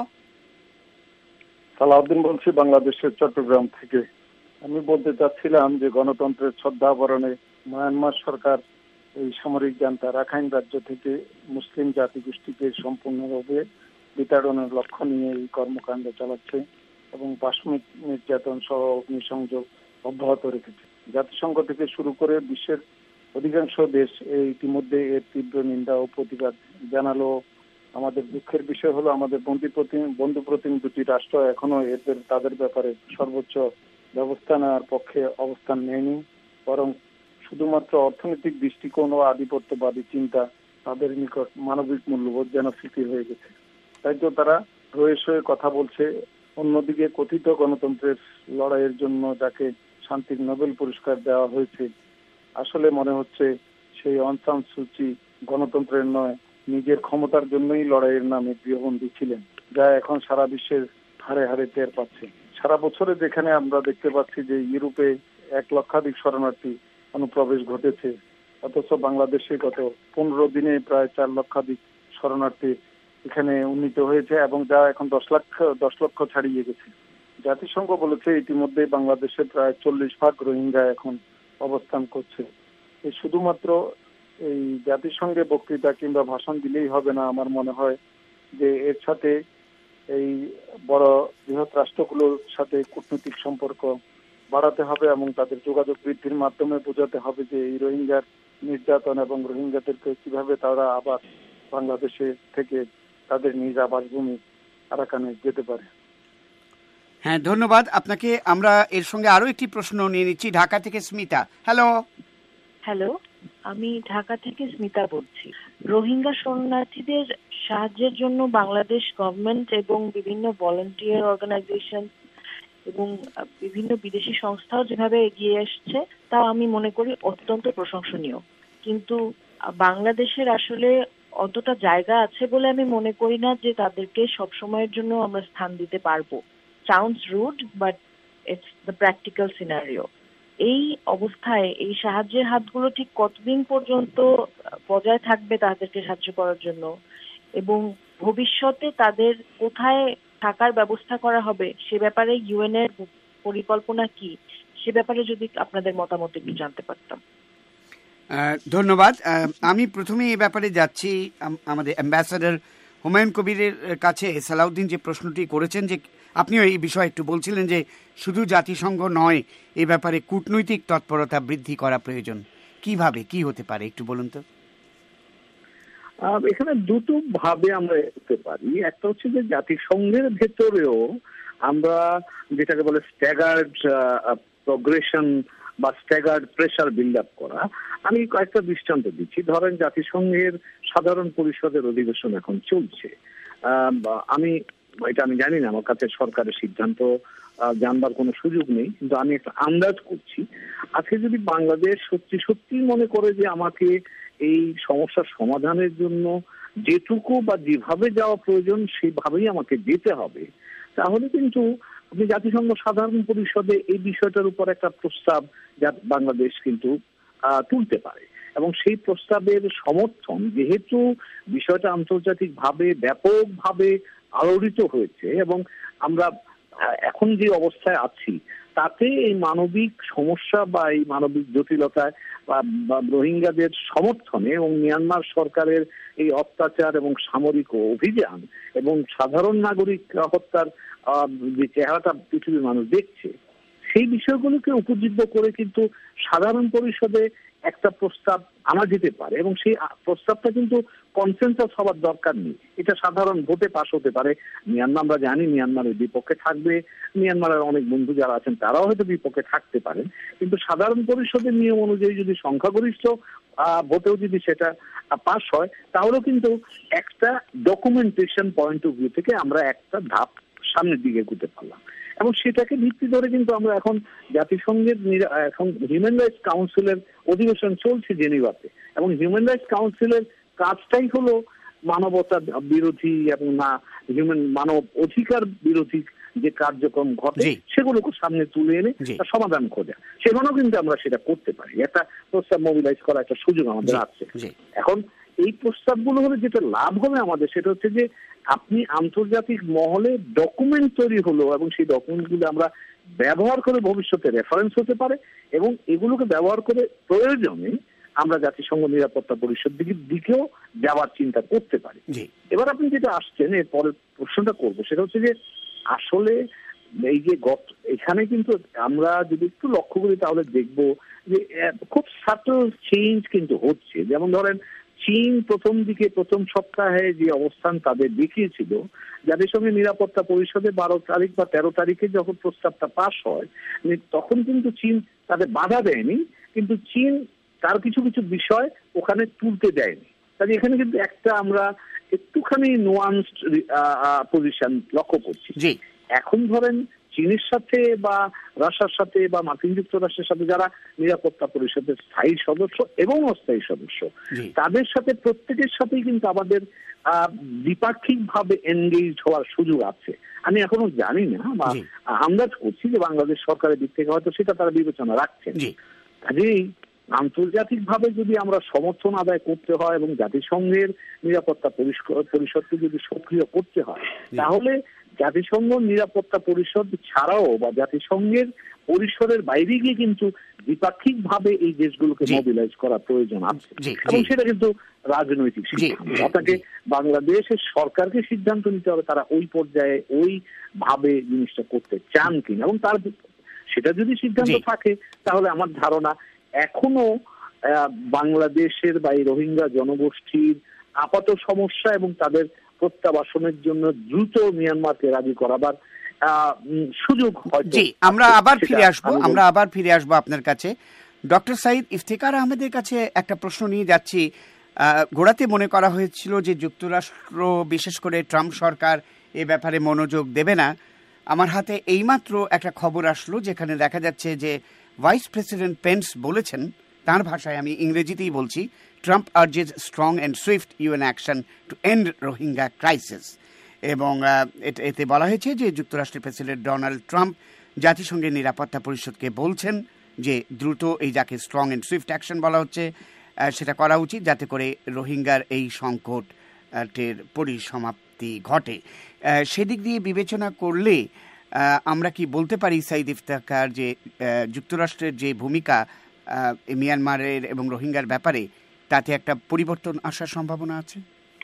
সালাউদ্দিন বলছি বাংলাদেশের চট্টগ্রাম থেকে। আমি বলতে চাচ্ছিলাম যে গণতন্ত্রের শ্রদ্ধাবরণে মায়ানমার সরকার এই সামরিক জান্তা রাখাইন রাজ্য থেকে মুসলিম জাতিগোষ্ঠীকে সম্পূর্ণভাবে বিতাড়নের লক্ষ্য নিয়ে এই কর্মকাণ্ড চালাচ্ছে এবং পাশবিক নির্যাতন সহ অগ্নিসংযোগ অব্যাহত রেখেছে। জাতিসংঘ থেকে শুরু করে বিশ্বের অধিকাংশ দেশ ইতিমধ্যে এর তীব্র নিন্দা ও প্রতিবাদ জানালো। আমাদের দুঃখের বিষয় হলো আমাদের বন্ধুপ্রতিম দুটি রাষ্ট্র এখনো তাদের ব্যাপারে সর্বোচ্চ ব্যবস্থা নেওয়ার পক্ষে অবস্থান নেয়নি, বরং শুধুমাত্র অর্থনৈতিক দৃষ্টিকোণ ও আধিপত্যবাদী চিন্তা তাদের নিকট মানবিক মূল্যবোধ যেন ফিকি হয়ে গেছে। তাই তো তারা রয়েস হয়ে কথা বলছে। অন্যদিকে কথিত গণতন্ত্রের লড়াইয়ের জন্য যাকে শান্তির নোবেল পুরস্কার দেওয়া হয়েছে, আসলে মনে হচ্ছে সেই অং সান সু চি গণতন্ত্রের নয়, নিজের ক্ষমতার জন্যই লড়াইয়ের নামে গৃহবন্দী ছিলেন, যা এখন সারা বিশ্বের হারে হারে টের পাচ্ছে। সারা বছরে যেখানে আমরা দেখতে পাচ্ছি যে ইউরোপে 1 লক্ষাধিক শরণার্থী অনুপ্রবেশ ঘটেছে, অথচ বাংলাদেশে গত 15 দিনে প্রায় 4 লক্ষাধিক শরণার্থী এখানে উন্নীত হয়েছে এবং যা এখন 10 লক্ষ ছাড়িয়ে গেছে। জাতিসংঘ বলেছে ইতিমধ্যে বাংলাদেশে প্রায় 40% রোহিঙ্গা এখন অবস্থান করছে। এই শুধুমাত্র এই জাতিসংঘে বক্তৃতা কিংবা ভাষণ দিলেই হবে না। আমার মনে হয় যে এর সাথে এই বড় বৃহৎ রাষ্ট্রগুলোর সাথে কূটনৈতিক সম্পর্ক বাড়াতে হবে এবং তাদের যোগাযোগ বৃদ্ধির মাধ্যমে বোঝাতে হবে যে এই রোহিঙ্গার নির্যাতন এবং রোহিঙ্গাদেরকে কিভাবে তারা আবার বাংলাদেশে থেকে তাদের নিজ আবাসভূমি আরাকানে যেতে পারে। হ্যাঁ, ধন্যবাদ আপনাকে। আমরা এর সঙ্গে আরো একটি প্রশ্ন নিয়ে নিচ্ছি ঢাকা থেকে স্মিতা। হ্যালো। হ্যালো, আমি ঢাকা থেকে স্মিতা বলছি। রোহিঙ্গা শরণার্থীদের সাহায্যের জন্য বাংলাদেশ গভর্নমেন্ট এবং বিভিন্ন ভলান্টিয়ার অর্গানাইজেশন এবং বিভিন্ন বিদেশি সংস্থাও যেভাবে এগিয়ে আসছে তা আমি মনে করি অত্যন্ত প্রশংসনীয়। কিন্তু বাংলাদেশের আসলে অতটা জায়গা আছে বলে আমি মনে করি না যে তাদেরকে সবসময়ের জন্য আমরা স্থান দিতে পারবো। Sounds rude but it's the practical scenario. এই অবস্থায় এই সাহায্যের হাতগুলো ঠিক কতদিন পর্যন্ত বজায় থাকবে তাদেরকে সাহায্য করার জন্য, এবং ভবিষ্যতে তাদের কোথায় থাকার ব্যবস্থা করা হবে সে ব্যাপারে ইউএন এর পরিকল্পনা কি, সে ব্যাপারে যদি আপনাদের মতামত একটু জানতে পারতাম। ধন্যবাদ। আমি প্রথমে এই ব্যাপারে যাচ্ছি আমাদের অ্যাম্বাসাডার হুমায়ুন কবিরের কাছে। সালাউদ্দিন যে প্রশ্নটি করেছেন, যে আপনিও এই বিষয়ে একটু বলছিলেন যে শুধু জাতিসংঘ নয়, এই ব্যাপারে কূটনৈতিক তৎপরতা বৃদ্ধি করা প্রয়োজন। কিভাবে কি হতে পারে একটু বলুন তো। এখানে দুটো ভাবে আমরা এগোতে পারি। একটা হচ্ছে যে জাতিসংঘের ভেতরেও আমরা যেটাকে বলে স্ট্যাগার্ড প্রোগ্রেশন বা স্ট্যাগার্ড প্রেসার বিল্ড আপ করা। আমি কয়েকটা দৃষ্টান্ত দিচ্ছি। ধরেন জাতিসংঘের সাধারণ পরিষদের অধিবেশন এখন চলছে। এটা আমি জানি না, আমার কাছে সরকারের সিদ্ধান্ত জানবার কোনো সুযোগ নেই, কিন্তু আমি একটা আন্দাজ করছি। আজকে যদি বাংলাদেশ সত্যি মনে করে যে আমাকে এই সমস্যার সমাধানের জন্য যেটুকু বা যেভাবে যাওয়া প্রয়োজন সেভাবেই আমাকে যেতে হবে, তাহলে কিন্তু আপনি জাতিসংঘ সাধারণ পরিষদে এই বিষয়টার উপর একটা প্রস্তাব যা বাংলাদেশ কিন্তু তুলতে পারে, এবং সেই প্রস্তাবের সমর্থন, যেহেতু বিষয়টা আন্তর্জাতিকভাবে ব্যাপকভাবে আলোড়িত হয়েছে এবং আমরা এখন যে অবস্থায় আছি তাতে এই মানবিক সমস্যা বা এই মানবিক জটিলতায় বা রোহিঙ্গাদের সমর্থনে এবং মিয়ানমার সরকারের এই অত্যাচার এবং সামরিক অভিযান এবং সাধারণ নাগরিক হত্যার যে চেহারাটা পৃথিবীর মানুষ দেখছে, সেই বিষয়গুলোকে উপজীব্য করে কিন্তু সাধারণ পরিষদে একটা প্রস্তাব আনা যেতে পারে, এবং সেই প্রস্তাবটা কিন্তু কনসেনসাস হওয়ার দরকার নেই। এটা সাধারণ ভোটে পাশ হতে পারে। মিয়ানমার, আমরা জানি মিয়ানমারের বিপক্ষে থাকবে, মিয়ানমারের অনেক বন্ধু যারা আছেন তারাও হয়তো বিপক্ষে থাকতে পারেন, কিন্তু সাধারণ পরিষদের নিয়ম অনুযায়ী যদি সংখ্যাগরিষ্ঠ ভোটেও যদি সেটা পাস হয়, তাহলেও কিন্তু একটা ডকুমেন্টেশন পয়েন্ট অফ ভিউ থেকে আমরা একটা ধাপ সামনের দিকে এগোতে পারলাম। এবং সেটাকে ভিত্তি ধরে কিন্তু আমরা এখন জাতিসংঘের এখন হিউম্যান রাইটস কাউন্সিলের অধিবেশন চলছে জেনিভাতে, এবং হিউম্যান রাইটস কাউন্সিলের কাজটাই হলো মানবতা বিরোধী এবং মানব অধিকার বিরোধী যে কার্যক্রম ঘটে সেগুলোকে সামনে তুলে এনে সমাধান খোঁজা। সেখানেও কিন্তু আমরা সেটা করতে পারি, একটা প্রস্তাব মোবিলাইজ করা একটা সুযোগ আমাদের আছে। এখন এই প্রস্তাবগুলো হলে যেটা লাভ হবে আমাদের, সেটা হচ্ছে যে আপনি আন্তর্জাতিক মহলে ডকুমেন্ট তৈরি হলো, এবং সেই ডকুমেন্টগুলো আমরা ব্যবহার করে ভবিষ্যতে রেফারেন্স হতে পারে, এবং এগুলোকে ব্যবহার করে প্রয়োজনে আমরা জাতিসংঘ নিরাপত্তা পরিষদ দিকেও যাওয়ার চিন্তা করতে পারি। এবার আপনি যেটা আসছেন, এর পরের প্রশ্নটা করবো, সেটা হচ্ছে যে আসলে এই যে এখানে কিন্তু আমরা যদি একটু লক্ষ্য করি তাহলে দেখবো যে খুব সাটল চেঞ্জ কিন্তু হচ্ছে। যেমন ধরেন চীন প্রথম সপ্তাহে যে অবস্থান তাদের দেখিয়েছিল, জাতিসংঘের নিরাপত্তা পরিষদে 12 তারিখ বা 13 তারিখে যখন প্রস্তাবটা পাস হয়, তখন কিন্তু চীন তাদের বাধা দেয়নি, কিন্তু চীন তার কিছু কিছু বিষয় ওখানে তুলতে দেয়নি। তাহলে এখানে কিন্তু একটা আমরা একটুখানি নোয়ান্সড পজিশন লক্ষ্য করছি। এখন ধরেন চীনের সাথে বা রাশিয়ার সাথে বা মার্কিন যুক্তরাষ্ট্রের সাথে যারা নিরাপত্তা পরিষদের স্থায়ী সদস্য এবং অস্থায়ী সদস্য, তাদের সাথে প্রত্যেকের সাথেই কিন্তু আমাদের দ্বিপাক্ষিক ভাবে এনগেজ হওয়ার সুযোগ আছে। আমি এখনো জানি না বা আন্দাজ করছি যে বাংলাদেশ সরকারের দিক থেকে হয়তো সেটা তারা বিবেচনা রাখছেন। কাজেই আন্তর্জাতিক ভাবে যদি আমরা সমর্থন আদায় করতে হয় এবং জাতিসংঘের নিরাপত্তা পরিষদকে যদি সক্রিয় করতে হয়, তাহলে জাতিসংঘ নিরাপত্তা পরিষদ ছাড়াও বা জাতিসংঘের পরিসরের বাইরে গিয়ে কিন্তু দ্বিপাক্ষিক ভাবে এই দেশগুলোকে মোবিলাইজ করা প্রয়োজন আছে, এবং সেটা কিন্তু রাজনৈতিক সিদ্ধান্ত। আপনাকে বাংলাদেশের সরকারকে সিদ্ধান্ত নিতে হবে তারা ওই পর্যায়ে ওই ভাবে জিনিসটা করতে চান কিনা, এবং তার সেটা যদি সিদ্ধান্ত থাকে তাহলে আমার ধারণা এখনো বাংলাদেশের বা এই রোহিঙ্গা জনগোষ্ঠীর আপাত সমস্যা এবং তাদের প্রত্যাবাসনের জন্য দ্রুত মিয়ানমারকে রাজি করাবার সুযোগ হয়তো। আমরা আবার ফিরে আসবো আপনার কাছে। ডক্টর সাইদ ইফতেখার আহমেদের কাছে একটা প্রশ্ন নিয়ে যাচ্ছি। গোড়াতে মনে করা হয়েছিল যে যুক্তরাষ্ট্র, বিশেষ করে ট্রাম্প সরকার এ ব্যাপারে মনোযোগ দেবে না। আমার হাতে এইমাত্র একটা খবর আসলো যেখানে দেখা যাচ্ছে যে ভাইস প্রেসিডেন্ট পেন্স বলেছেন, তার ভাষায় আমি ইংরেজিতেই বলছি, Trump urges strong and swift UN action to end Rohingya crisis. এবং এতে বলা হয়েছে যে যুক্তরাষ্ট্রের প্রেসিডেন্ট ডোনাল্ড ট্রাম্প জাতিসংঘের নিরাপত্তা পরিষদকে বলছেন যে দ্রুত এই যাকে স্ট্রং অ্যান্ড সুইফট অ্যাকশন বলা হচ্ছে সেটা করা উচিত, যাতে করে রোহিঙ্গার এই সংকটের পরিসমাপ্তি ঘটে। সেদিক দিয়ে বিবেচনা করলে আমরা কি বলতে পারি সাইদ ইফতেখার যে যুক্তরাষ্ট্রের যে ভূমিকা মিয়ানমারের এবং রোহিঙ্গার ব্যাপারে, তাতে একটা পরিবর্তন আসার সম্ভাবনা আছে?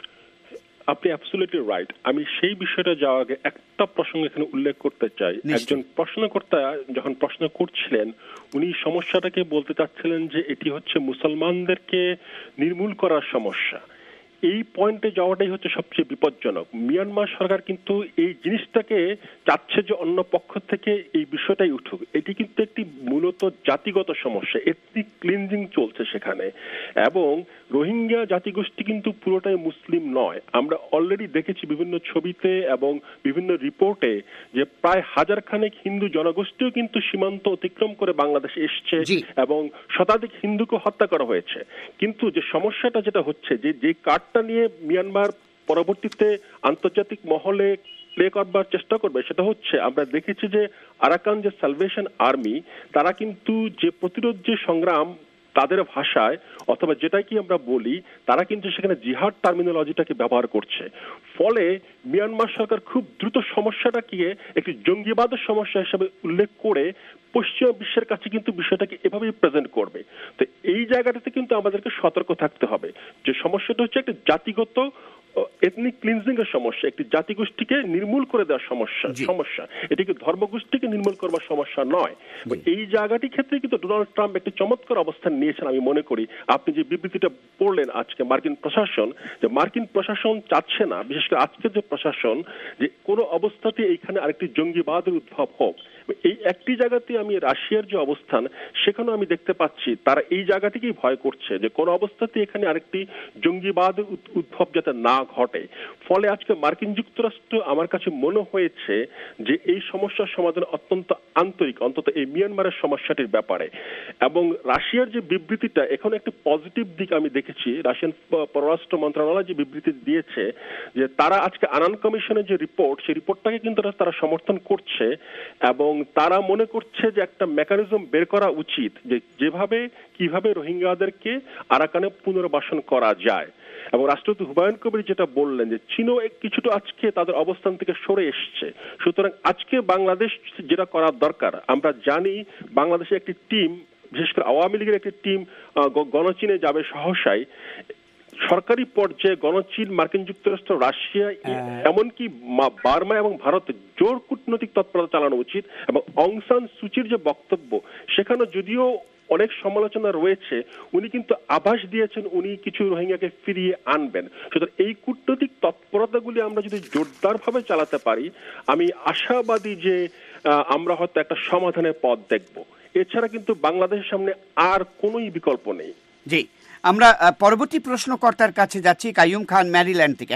আপনি অ্যাবসলিউটলি রাইট। আমি সেই বিষয়টা যাওয়ার আগে একটা প্রসঙ্গ এখানে উল্লেখ করতে চাই। একজন প্রশ্নকর্তা যখন প্রশ্ন করছিলেন, উনি সমস্যাটাকে বলতে চাচ্ছিলেন যে এটি হচ্ছে মুসলমানদেরকে নির্মূল করার সমস্যা। এই পয়েন্টে যাওয়াটাই হচ্ছে সবচেয়ে বিপজ্জনক। মিয়ানমার সরকার কিন্তু এই জিনিসটাকে চাচ্ছে যে অন্য পক্ষ থেকে এই বিষয়টাই উঠুক। এটি কিন্তু একটি মূলত জাতিগত সমস্যা, এথনিক ক্লিনজিং চলছে সেখানে, এবং রোহিঙ্গা জাতিগোষ্ঠী কিন্তু পুরোটাই মুসলিম নয়। আমরা অলরেডি দেখেছি বিভিন্ন ছবিতে এবং বিভিন্ন রিপোর্টে যে প্রায় 1000 খানেক হিন্দু জনগোষ্ঠীও কিন্তু সীমান্ত অতিক্রম করে বাংলাদেশে এসছে এবং শতাধিক হিন্দুকে হত্যা করা হয়েছে। কিন্তু যে সমস্যাটা যেটা হচ্ছে যে কার্ডটা নিয়ে মিয়ানমার পরবর্তীতে আন্তর্জাতিক মহলে প্লে করবার চেষ্টা করবে, সেটা হচ্ছে আমরা দেখেছি যে আরাকান যে সালভেশন আর্মি, তারা কিন্তু যে প্রতিরোধ যে সংগ্রাম তাদের ভাষায় অথবা যেটা কি আমরা বলি, তারা কিন্তু সেখানে জিহাদ টার্মিনোলজিটাকে ব্যবহার করছে। ফলে মিয়ানমার সরকার খুব দ্রুত সমস্যাটাকে একটি জঙ্গিবাদের সমস্যা হিসেবে উল্লেখ করে পশ্চিমা বিশ্বের কাছে কিন্তু বিষয়টাকে এভাবেই প্রেজেন্ট করবে। তো এই জায়গাটাতে কিন্তু আমাদেরকে সতর্ক থাকতে হবে যে সমস্যাটা হচ্ছে একটা জাতিগত এথনিক ক্লিনজিং এর সমস্যা, একটি জাতিগোষ্ঠীকে নির্মূল করে দেওয়ার সমস্যা, এটিকে ধর্মগোষ্ঠীকে নির্মূল করবার সমস্যা নয়। এই জায়গাটির ক্ষেত্রে কিন্তু ডোনাল্ড ট্রাম্প একটি চমৎকার অবস্থান নিয়েছেন আমি মনে করি। আপনি যে বিবৃতিটা পড়লেন আজকে মার্কিন প্রশাসন চাচ্ছে না, বিশেষ করে আজকের যে প্রশাসন, যে কোনো অবস্থাতে এইখানে আরেকটি জঙ্গিবাদের উদ্ভব হোক। এই একটি জায়গাতে আমি রাশিয়ার যে অবস্থান সেখানেও আমি দেখতে পাচ্ছি তারা এই জায়গাটিকেই ভয় করছে যে কোনো অবস্থাতে এখানে আরেকটি জঙ্গিবাদের উদ্ভব যাতে না ঘটে। ফলে আজকে মার্কিন যুক্তরাষ্ট্র আমার কাছে মনে হয়েছে যে এই সমস্যার সমাধান অত্যন্ত আন্তরিক, অন্তত এই মিয়ানমারের সমস্যাটির ব্যাপারে। এবং রাশিয়ার যে বিবৃতিটা, এখন একটি পজিটিভ দিক আমি দেখেছি। রাশিয়ান পররাষ্ট্র মন্ত্রণালয় যে বিবৃতি দিয়েছে যে তারা আজকে আনান কমিশনের যে রিপোর্ট, সেই রিপোর্টটাকে কিন্তু তারা সমর্থন করছে এবং তারা মনে করছে যে একটা মেকানিজম বের করা উচিত যে কিভাবে রোহিঙ্গাদেরকে আরাকানে পুনর্বাসন করা যায়। এবং রাষ্ট্রপতি হুমায়ুন কবির যেটা বললেন যে চীনও কিছুটা আজকে তাদের অবস্থান থেকে সরে এসছে। সুতরাং আজকে বাংলাদেশ যেটা করার দরকার, আমরা জানি বাংলাদেশে একটি টিম, বিশেষ করে আওয়ামী লীগের একটি টিম গণচীনে যাবে সহসায়। সরকারি পর্যায়ে গণচীন, মার্কিন যুক্তরাষ্ট্র, রাশিয়া, এমনকি বার্মা এবং ভারতে জোর কূটনৈতিক তৎপরতা চালানো উচিত। এবং অং সান সুচির যে বক্তব্য, সেখানে যদিও অনেক সমালোচনা রয়েছে, উনি কিন্তু আভাস দিয়েছেন উনি কিছু রোহিঙ্গাকে ফিরিয়ে আনবেন। সুতরাং এই কূটনৈতিক তৎপরতাগুলি আমরা যদি জোরদারভাবে চালাতে পারি, আমি আশাবাদী যে আমরা হয়তো একটা সমাধানের পথ দেখব। এছাড়া কিন্তু বাংলাদেশের সামনে আর কোনোই বিকল্প নেই। জি, আমরা পরবর্তী প্রশ্নকর্তার কাছে যাচ্ছি, কাইয়ুম খান ম্যারিল্যান্ড থেকে।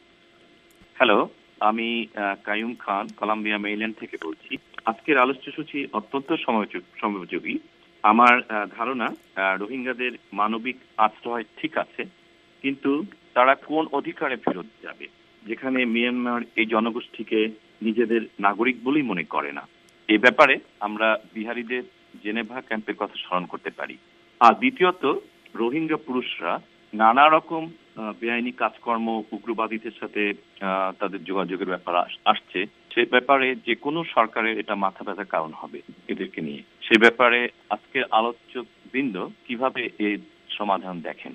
হ্যালো, আমি কাইয়ুম খান কলাম্বিয়া মেরিল্যান্ড থেকে বলছি। আজকের আলোচ্যসূচি অত্যন্ত সময়োপযোগী। আমার ধারণা রোহিঙ্গাদের মানবিক আশ্রয় ঠিক আছে, কিন্তু তারা কোন অধিকারে ফেরত যাবে, যেখানে মিয়ানমার এই জনগোষ্ঠীকে নিজেদের নাগরিক বলেই মনে করে না। এই ব্যাপারে আমরা বিহারীদের জেনেভা ক্যাম্পের কথা স্মরণ করতে পারি। আর দ্বিতীয়ত, রোহিঙ্গা পুরুষরা নানা রকম বেআইনি কাজকর্ম, উগ্রবাদীদের সাথে তাদের যোগাযোগের ব্যাপার আসছে। সে ব্যাপারে যে কোনো সরকারের এটা মাথা ব্যথার কারণ হবে এদেরকে নিয়ে। সে ব্যাপারে আজকের আলোচক বৃন্দ কিভাবে এর সমাধান দেখেন?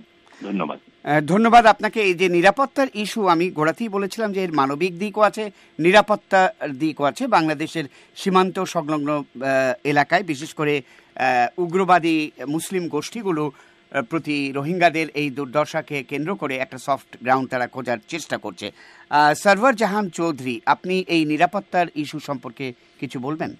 ধন্যবাদ আপনাকে। এই যে নিরাপত্তার ইস্যু, আমি গোড়াতেই বলেছিলাম যে এর মানবিক দিকও আছে, নিরাপত্তার দিকও আছে। বাংলাদেশের সীমান্ত সংলগ্ন এলাকায় বিশেষ করে উগ্রবাদী মুসলিম গোষ্ঠীগুলো প্রতি রোহিঙ্গাদের এই দুর্দশাকে কেন্দ্র করে একটা সফট গ্রাউন্ড তারা খোঁজার চেষ্টা করছে। সরওয়ার জাহান চৌধুরী, আপনি এই নিরাপত্তার ইস্যু সম্পর্কে কিছু বলবেন?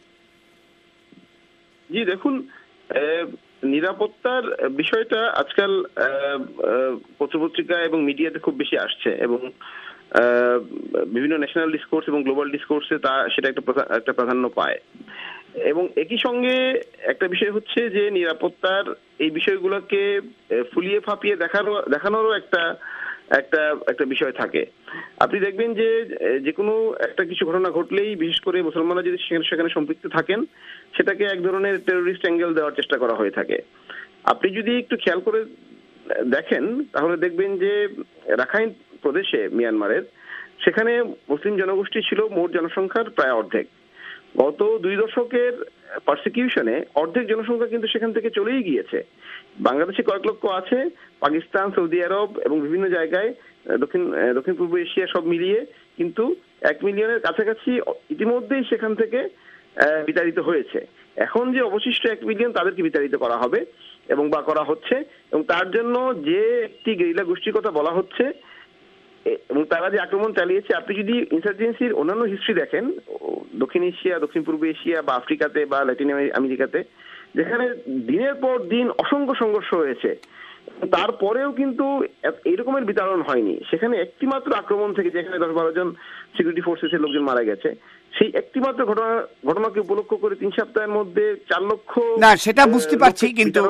জি, দেখুন, নিরাপত্তার বিষয়টা আজকাল পত্রপত্রিকা এবং মিডিয়াতে খুব বেশি আসছে এবং বিভিন্ন ন্যাশনাল ডিসকোর্স এবং গ্লোবাল ডিসকোর্সে সেটা একটা প্রাধান্য পায়। এবং একই সঙ্গে একটা বিষয় হচ্ছে যে নিরাপত্তার এই বিষয়গুলোকে ফুলিয়ে ফাঁপিয়ে দেখানোরও একটা বিষয় থাকে। আপনি দেখবেন যে কোনো একটা কিছু ঘটনা ঘটলেই, বিশেষ করে মুসলমানরা যদি সেখানে সম্পৃক্ত থাকেন, সেটাকে এক ধরনের টেরোরিস্ট অ্যাঙ্গেল দেওয়ার চেষ্টা করা হয়ে থাকে। আপনি যদি একটু খেয়াল করে দেখেন তাহলে দেখবেন যে রাখাইন প্রদেশে মিয়ানমারের, সেখানে মুসলিম জনগোষ্ঠী ছিল মোট জনসংখ্যার প্রায় অর্ধেক। গত 2 দশকের পারসিকিউশনে অর্ধেক জনসংখ্যা কিন্তু সেখান থেকে চলেই গিয়েছে। বাংলাদেশে কয়েক লক্ষ আছে, পাকিস্তান, সৌদি আরব এবং বিভিন্ন জায়গায় দক্ষিণ পূর্ব এশিয়া সব মিলিয়ে কিন্তু 1 মিলিয়নের কাছাকাছি ইতিমধ্যেই সেখান থেকে বিতাড়িত হয়েছে। এখন যে অবশিষ্ট 1 মিলিয়ন তাদেরকে বিতাড়িত করা হবে এবং বা করা হচ্ছে, এবং তার জন্য যে একটি গেরিলা গোষ্ঠীর কথা বলা হচ্ছে এবং তারা যে আক্রমণ চালিয়েছে, আপনি যদি ইনসার্জেন্সির অন্যান্য হিস্ট্রি দেখেন, দক্ষিণ এশিয়া, দক্ষিণ পূর্ব এশিয়া বা আফ্রিকাতে বা ল্যাটিন আমেরিকাতে, যেখানে দিনের পর দিন অসংখ্য সংঘর্ষ হয়েছে, তারপরেও কিন্তু এইরকমের বিতাড়ন হয়নি। সেখানে একটি মাত্র আক্রমণ থেকে যেখানে 10-12 জন সিকিউরিটি ফোর্সেসের লোকজন মারা গেছে, সেই একটি মাত্র ঘটনাকে উপলক্ষ করে 3 সপ্তাহের মধ্যে 4 লক্ষ, না সেটা বুঝতে পারছি, কিন্তু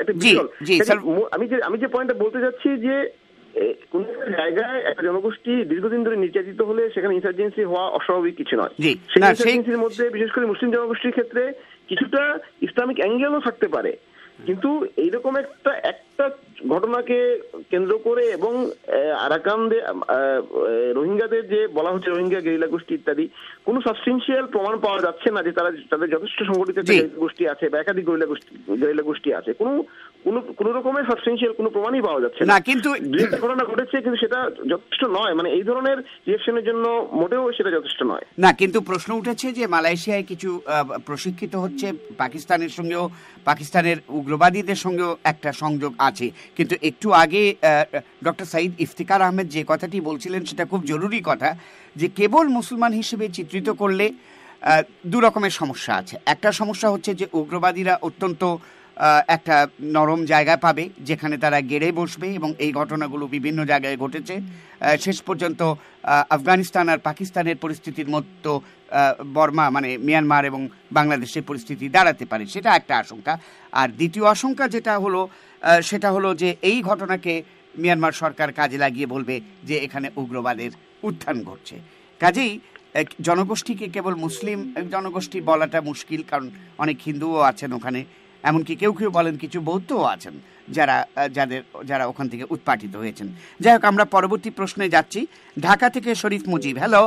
আমি যে পয়েন্টটা বলতে যাচ্ছি যে কোন জায়গায় একটা জনগোষ্ঠী দীর্ঘদিন ধরে নির্যাতিত হলে সেখানে ইনসার্জেন্সি হওয়া অস্বাভাবিক কিছু নয়। সেই ইনসার্জেন্সির মধ্যে বিশেষ করে মুসলিম জনগোষ্ঠীর ক্ষেত্রে কিছুটা ইসলামিক অ্যাঙ্গেলও থাকতে পারে, কিন্তু এইরকম একটা ঘটনাকে কেন্দ্র করে এবং আরাকানদের রোহিঙ্গাদের যে বলা হচ্ছে রোহিঙ্গা গেরিলা গোষ্ঠী ইত্যাদি কোনো সাবস্টেন্সিয়াল প্রমাণ পাওয়া যাচ্ছে না যে তাদের যথেষ্ট সংগঠিত গোষ্ঠী আছে বা একাধিক গেরিলা গোষ্ঠী আছে। কোন রকমের সাবস্টেন্সিয়াল কোনো প্রমাণই পাওয়া যাচ্ছে না। কিন্তু যে ঘটনা ঘটেছে কিন্তু সেটা যথেষ্ট নয়, মানে এই ধরনের রিঅ্যাকশনের জন্য মোটেও সেটা যথেষ্ট নয়। না, কিন্তু প্রশ্ন উঠেছে যে মালয়েশিয়ায় কিছু প্রশিক্ষিত হচ্ছে, পাকিস্তানের সঙ্গেও, পাকিস্তানের উগ্রবাদীদের সঙ্গেও একটা সংযোগ আছে। কিন্তু একটু আগে ডক্টর সাইদ ইফতিকার আহমেদ যে কথাটি বলছিলেন সেটা খুব জরুরি কথা, যে কেবল মুসলমান হিসেবে চিত্রিত করলে দু রকমের সমস্যা আছে। একটা সমস্যা হচ্ছে যে উগ্রবাদীরা অত্যন্ত একটা নরম জায়গা পাবে যেখানে তারা গেড়ে বসবে, এবং এই ঘটনাগুলো বিভিন্ন জায়গায় ঘটেছে। শেষ পর্যন্ত আফগানিস্তান আর পাকিস্তানের পরিস্থিতির মতো বর্মা মানে মিয়ানমার এবং বাংলাদেশের পরিস্থিতি দাঁড়াতে পারে, সেটা একটা আশঙ্কা। আর দ্বিতীয় আশঙ্কা যেটা হলো সেটা হলো যে এই ঘটনাকে মিয়ানমার সরকার কাজে লাগিয়ে বলবে যে এখানে উগ্রবাদের উত্থান ঘটছে। কাজেই জনগোষ্ঠীকে কেবল মুসলিম জনগোষ্ঠী বলাটা মুশকিল, কারণ অনেক হিন্দুও আছেন ওখানে, এমনকি কেউ কেউ বলেন কিছু বৌদ্ধও আছেন যারা ওখান থেকে উৎপাটিত হয়েছেন। যাই হোক, আমরা পরবর্তী প্রশ্নে যাচ্ছি। ঢাকা থেকে শরীফ মুজিব। হ্যালো।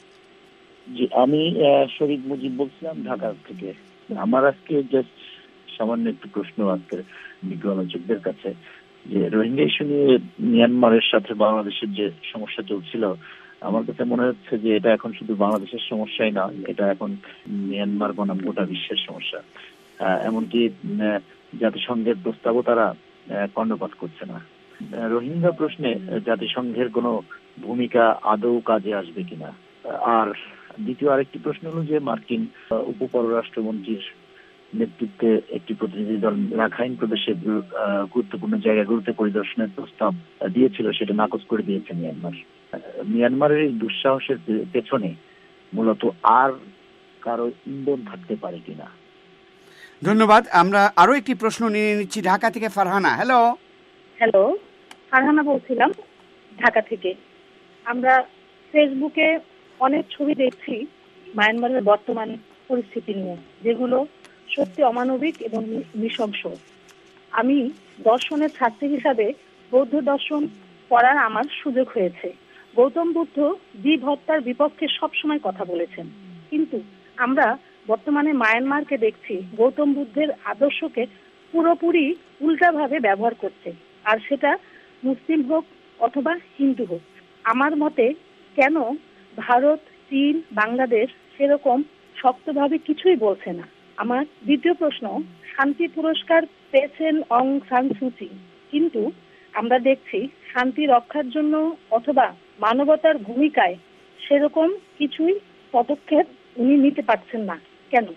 জি, আমি শরীফ মুজিব বলছিলাম ঢাকা থেকে। আমার আজকে জাস্ট সামান্য একটু প্রশ্ন আজকে বিজ্ঞ আলোচকদের কাছে, যে রোহিঙ্গা ইস্যু নিয়ে মিয়ানমারের সাথে বাংলাদেশের যে সমস্যা চলছিল, আমার কাছে মনে হচ্ছে যে এটা এখন শুধু বাংলাদেশের সমস্যাই না, এটা এখন মিয়ানমার বনাম গোটা বিশ্বের সমস্যা। এমনকি জাতিসংঘের প্রস্তাবও তারা কর্ণপাত করছে না। রোহিঙ্গা প্রশ্নে জাতিসংঘের কোনো ভূমিকা আদৌ কাজে আসবে কিনা। আর দ্বিতীয় আরেকটি প্রশ্ন হলো যে মার্কিন উপপররাষ্ট্রমন্ত্রীর নেতৃত্বে একটি প্রতিনিধি দল রাখাইন প্রদেশের গুরুত্বপূর্ণ জায়গাগুলোতে পরিদর্শনের প্রস্তাব দিয়েছিল, সেটা নাকচ করে দিয়েছে মিয়ানমার। মিয়ানমারের এই দুঃসাহসের পেছনে মূলত আর কারো ইন্ধন থাকতে পারে কিনা। ধন্যবাদ। আমরা আরো একটি প্রশ্ন নিয়ে নিচ্ছি ঢাকা থেকে ফারহানা। হ্যালো। হ্যালো, ফারহানা বলছিলাম ঢাকা থেকে। আমরা ফেসবুকে অনেক ছবি দেখছি মায়ানমারের বর্তমান পরিস্থিতি নিয়ে, যেগুলো সত্যি অমানবিক এবং নৃশংস। আমি দর্শনের ছাত্রী হিসাবে বৌদ্ধ দর্শন পড়ার আমার সুযোগ হয়েছে। গৌতম বুদ্ধ জীব হত্যার বিপক্ষে সবসময় কথা বলেছেন, কিন্তু আমরা বর্তমানে মায়ানমারকে দেখছি গৌতম বুদ্ধের আদর্শকে পুরোপুরি উল্টাভাবে ব্যবহার করছে, আর সেটা মুসলিম হোক অথবা হিন্দু হোক। আমার মতে কেন ভারত, চীন, বাংলাদেশ সেরকম শক্তভাবে কিছুই বলছে না। আমার দ্বিতীয় প্রশ্ন, শান্তি পুরস্কার পেয়েছেন অং সান সুচি, কিন্তু আমরা দেখছি শান্তি রক্ষার জন্য অথবা মানবতার ভূমিকায় সেরকম কিছুই পদক্ষেপ উনি নিতে পারছেন না কেন?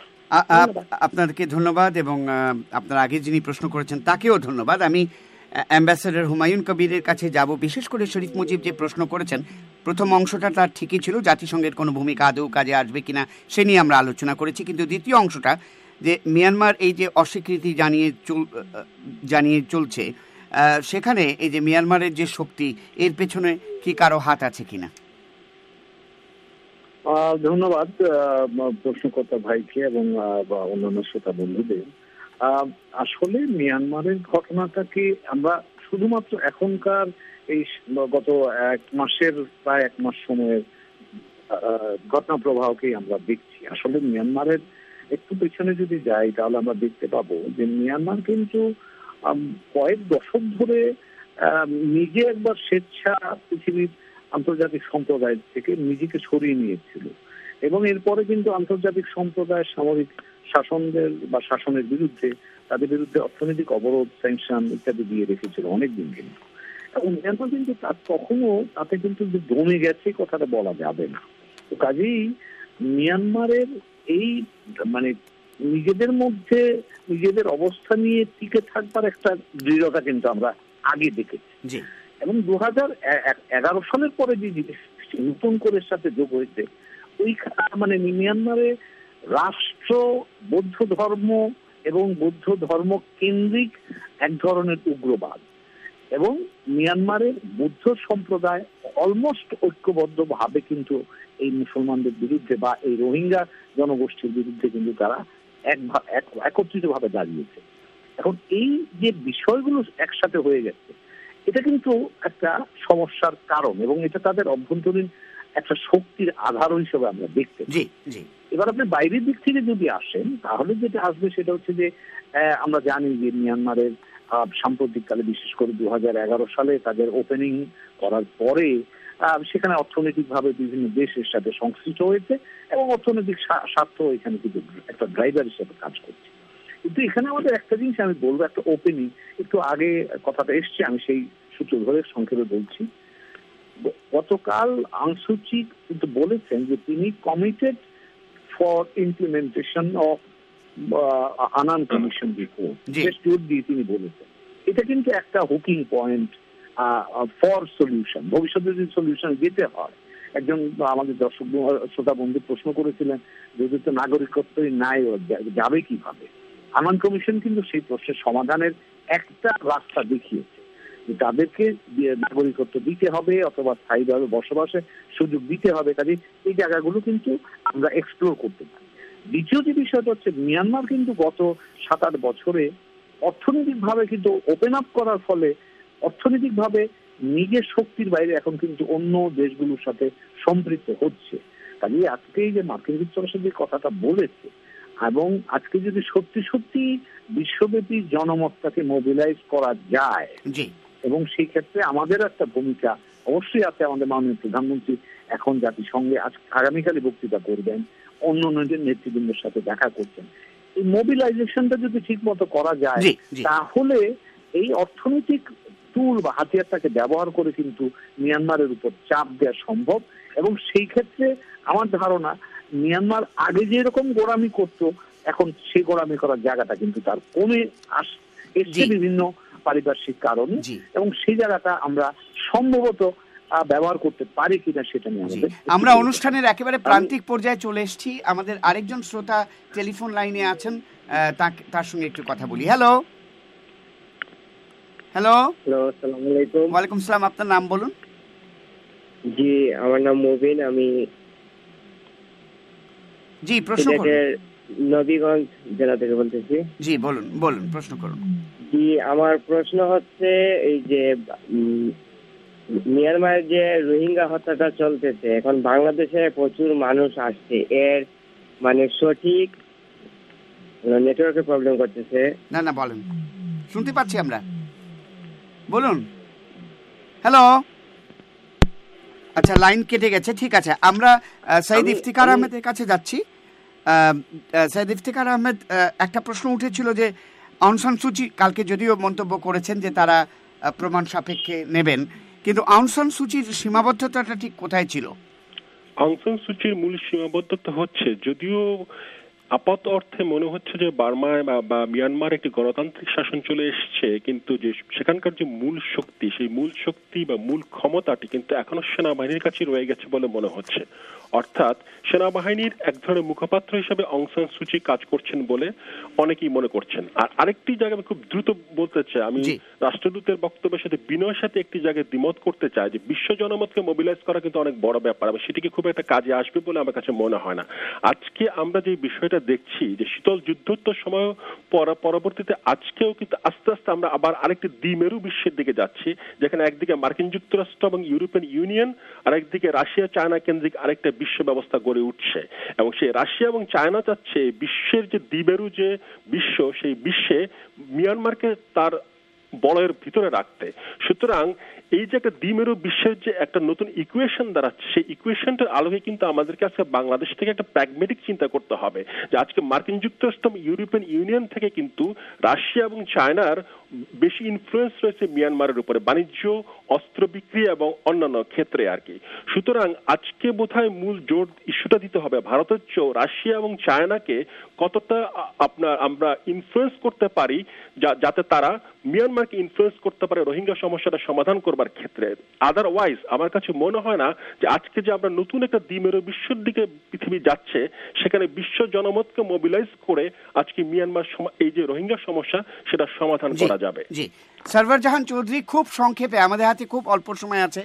আপনাদেরকে ধন্যবাদ, এবং আপনার আগে যিনি প্রশ্ন করেছেন তাকেও ধন্যবাদ। আমি অ্যাম্বাসেডর হুমায়ুন কবিরের কাছে যাব। বিশেষ করে শরীফ মুজিব যে প্রশ্ন করেছেন, প্রথম অংশটা তার ঠিকই ছিল, জাতিসংঘের কোনো ভূমিকা আদৌ কাজে আসবে কিনা সে নিয়ে আমরা আলোচনা করেছি। কিন্তু দ্বিতীয় অংশটা, যে মিয়ানমার এই যে অস্বীকৃতি জানিয়ে চলছে, সেখানে এই যে মিয়ানমারের যে শক্তি, এর পেছনে কি কারো হাত আছে কিনা? ধন্যবাদ প্রশ্নকর্তা ভাইকে এবং অন্যান্য শ্রোতা বন্ধুদের। আসলে মিয়ানমারের ঘটনাটাকে আমরা শুধুমাত্র এখনকার এই গত প্রায় এক মাস সময়ের ঘটনা প্রবাহকেই আমরা দেখছি। আসলে মিয়ানমারের একটু পেছনে যদি যাই তাহলে আমরা দেখতে পাবো যে মিয়ানমার কিন্তু কয়েক দশক ধরে নিজে একবার স্বেচ্ছা পৃথিবীর আন্তর্জাতিক সম্প্রদায় থেকে নিজেকে সরিয়ে নিয়েছিল, এবং এরপরে কিন্তু আন্তর্জাতিক সম্প্রদায় সামরিক শাসনের বিরুদ্ধে তাদের বিরুদ্ধে অর্থনৈতিক অবরোধ, স্যাংশন ইত্যাদি দিয়ে রেখেছিল অনেকদিন। কিন্তু এবং মিয়ানমার কিন্তু তার কখনো তাতে কিন্তু দমে গেছে কথাটা বলা যাবে না। তো কাজেই মিয়ানমারের এই মানে নিজেদের মধ্যে নিজেদের অবস্থা নিয়ে টিকে থাকবার একটা দৃঢ়তা কিন্তু আমরা আগে দেখেছি, এবং 2011 সালের পরে যে জিনিস নতুন করে সাথে যোগ হয়েছে, ওই মানে মিয়ানমারে রাষ্ট্র বৌদ্ধ ধর্ম এবং বৌদ্ধ ধর্ম কেন্দ্রিক এক ধরনের উগ্রবাদ, এবং মিয়ানমারের বৌদ্ধ সম্প্রদায় অলমোস্ট ঐক্যবদ্ধ ভাবে কিন্তু এই মুসলমানদের বিরুদ্ধে বা এই রোহিঙ্গা জনগোষ্ঠীর বিরুদ্ধে কিন্তু তারা একত্রিত ভাবে দাঁড়িয়েছে। এখন এই যে বিষয়গুলো একসাথে হয়ে গেছে, এটা কিন্তু একটা সমস্যার কারণ এবং এটা তাদের অভ্যন্তরীণ একটা শক্তির আধার হিসেবে আমরা দেখতে পাই। এবার আপনি বাইরের দিক থেকে যদি আসেন, তাহলে যেটা আসবে সেটা হচ্ছে যে আমরা জানি যে মিয়ানমারের সাম্প্রতিককালে, বিশেষ করে 2011 সালে তাদের ওপেনিং করার পরে সেখানে অর্থনৈতিকভাবে বিভিন্ন দেশের সাথে সংশ্লিষ্ট হয়েছে এবং অর্থনৈতিক স্বার্থ এখানে কিন্তু একটা ড্রাইভার হিসেবে কাজ করছে। কিন্তু এখানে আমাদের একটা জিনিস আমি বলবো, একটা ওপেনিং, একটু আগে কথাটা এসছে, আমি সেই সূত্র ধরে সংক্ষেপে বলছি। গতকাল আং সু চি কিন্তু বলেছেন যে তিনি committed for implementation of Annan commission report, দিয়ে তিনি বলেছেন। এটা কিন্তু একটা হুকিং পয়েন্ট ফর সলিউশন। ভবিষ্যতে যদি সলিউশন যেতে হয়, একজন আমাদের দর্শক শ্রোতা বন্ধু প্রশ্ন করেছিলেন যদি তো নাগরিকত্বই নাই, যাবে কিভাবে? আনান কমিশন কিন্তু সেই প্রশ্নের সমাধানের একটা রাস্তা দেখিয়েছে, যে তাদেরকে নাগরিকত্ব দিতে হবে অথবা স্থায়ীভাবে বসবাসের সুযোগ দিতে হবে। কাজে এই জায়গাগুলো কিন্তু আমরা এক্সপ্লোর করতে পারি। দ্বিতীয় যে বিষয়টা হচ্ছে, মিয়ানমার কিন্তু গত 7-8 বছরে অর্থনৈতিকভাবে কিন্তু ওপেন আপ করার ফলে অর্থনৈতিকভাবে নিজের শক্তির বাইরে এখন কিন্তু অন্য দেশগুলোর সাথে সম্পৃক্ত হচ্ছে। কাজে আজকে যে মার্কিন যুক্তরাষ্ট্র যে কথাটা বলেছে, এবং আজকে যদি সত্যি সত্যি বিশ্বব্যাপী জনমতটাকে মোবিলাইজ করা যায়, এবং সেই ক্ষেত্রে আমাদের একটা ভূমিকা অবশ্যই আছে। আমাদের মাননীয় প্রধানমন্ত্রী এখন জাতিসংঘে আগামীকালে বক্তৃতা করবেন, অন্য নেতৃবৃন্দের সাথে দেখা করছেন। এই মোবিলাইজেশনটা যদি ঠিক মতো করা যায়, তাহলে এই অর্থনৈতিক টুল বা হাতিয়ারটাকে ব্যবহার করে কিন্তু মিয়ানমারের উপর চাপ দেওয়া সম্ভব। এবং সেই ক্ষেত্রে আমার ধারণা, মিয়ানমার আগে যেরকম গোড়ামি করতো, এখন সেই গোড়ামি করার জায়গাটা কিন্তু তার কমে এসছে বিভিন্ন পারিপার্শ্বিক কারণে, এবং সেই জায়গাটা আমরা সম্ভবত ব্যবহার করতে পারি কিনা সেটা নিয়ে আমরা অনুষ্ঠানের একেবারে প্রান্তিক পর্যায়ে চলে এসেছি। আমাদের আরেকজন শ্রোতা টেলিফোন লাইনে আছেন, তার সঙ্গে একটু কথা বলি। হ্যালো হ্যালো হ্যালো, আসসালামু আলাইকুম। ওয়ালাইকুম সালাম, আপনার নাম বলুন। জি, আমার নাম মুবিন, আমি প্রশ্ন করুন। নবীগঞ্জ জেলা থেকে বলতেছি। জি বলুন, প্রশ্ন করুন। জি, আমার প্রশ্ন হচ্ছে, এই যে মিয়ানমারের যে রোহিঙ্গা হত্যাটা চলতেছে, এখন বাংলাদেশে প্রচুর মানুষ আসছে, এর মানে সঠিক নেটওয়ার্কের প্রবলেম করতেছে। না বলেন, শুনতে পাচ্ছি আমরা, বলুন। হ্যালো, আচ্ছা, লাইন কেটে গেছে, ঠিক আছে। আমরা সৈয়দ ইফতিখার আহমেদের কাছে যাচ্ছি। সৈয়দ ইফতিখার আহমেদ, একটা প্রশ্ন উঠেছিল যে আউং সান সু চি কালকে যদিও মন্তব্য করেছেন যে তারা প্রমাণ সাপেক্ষে নেবেন, কিন্তু আউং সান সু চির সীমাবদ্ধতাটা ঠিক কোথায় ছিল? আউং সান সু চির মূল সীমাবদ্ধতা হচ্ছে, যদিও আপাত অর্থে মনে হচ্ছে যে বার্মায় বা মিয়ানমার একটি গণতান্ত্রিক শাসন চলে এসছে, কিন্তু যে সেখানকার যে মূল শক্তি, সেই মূল শক্তি বা মূল ক্ষমতাটি কিন্তু এখনো সেনাবাহিনীর কাছে রয়ে গেছে বলে মনে হচ্ছে। অর্থাৎ সেনাবাহিনীর এক ধরনের মুখপাত্র হিসেবে আউং সান সু চি কাজ করছেন বলে অনেকেই মনে করছেন। আর আরেকটি জায়গায় আমি খুব দ্রুত বলতে চাই, আমি রাষ্ট্রদূতের বক্তব্যের সাথে বিনয়ের সাথে একটি জায়গায় দ্বিমত করতে চাই, যে বিশ্ব জনমতকে মোবিলাইজ করা কিন্তু অনেক বড় ব্যাপার, এবং সেটিকে খুব একটা কাজে আসবে বলে আমার কাছে মনে হয় না। আজকে আমরা যে বিষয়টা দেখছি, যে শীতল যুদ্ধোত্তর সময় পরবর্তীতে আজকেও কিন্তু আস্তে আস্তে আমরা আবার আরেকটি দ্বিমেরু বিশ্বের দিকে যাচ্ছি, যেখানে একদিকে মার্কিন যুক্তরাষ্ট্র এবং ইউরোপিয়ান ইউনিয়ন, আর একদিকে রাশিয়া চায়না কেন্দ্রিক আরেকটা বিশ্ব ব্যবস্থা গড়ে উঠছে। এবং সেই রাশিয়া এবং চায়না চাচ্ছে বিশ্বের যে দ্বিমেরু যে বিশ্ব, সেই বিশ্বে মিয়ানমারকে তার বলয়ের ভিতরে রাখতে। সুতরাং এই যে একটা দ্বিমেরু বিশ্বের যে একটা নতুন ইকুয়েশন দাঁড়াচ্ছে, সেই ইকুয়েশনটার আলোকে কিন্তু আমাদেরকে আজকে বাংলাদেশ থেকে একটা প্র্যাগমেটিক চিন্তা করতে হবে, যে আজকে মার্কিন যুক্তরাষ্ট্র ইউরোপিয়ান ইউনিয়ন থেকে কিন্তু রাশিয়া এবং চায়নার বেশি ইনফ্লুয়েন্স রয়েছে মিয়ানমারের উপরে, বাণিজ্য, অস্ত্র বিক্রি এবং অন্যান্য ক্ষেত্রে আর কি। সুতরাং আজকে বোধহয় মূল জোর ইস্যুটা দিতে হবে ভারতের চেয়েও রাশিয়া এবং চায়নাকে কতটা আমরা ইনফ্লুয়েন্স করতে পারি, যাতে তারা মিয়ানমারকে ইনফ্লুয়েন্স করতে পারে রোহিঙ্গা সমস্যাটা সমাধান করবার ক্ষেত্রে। আদারওয়াইজ আমার কাছে মনে হয় না যে আজকে যে আমরা নতুন একটা দ্বিমেরু বিশ্বের দিকে পৃথিবী যাচ্ছে, সেখানে বিশ্ব জনমতকে মোবিলাইজ করে আজকে মিয়ানমার এই যে রোহিঙ্গা সমস্যা, সেটা সমাধান করা যাবে। জি, সরওয়ার জাহান চৌধুরী, খুব সংক্ষেপে, আমাদের হাতে খুব অল্প সময় আছে,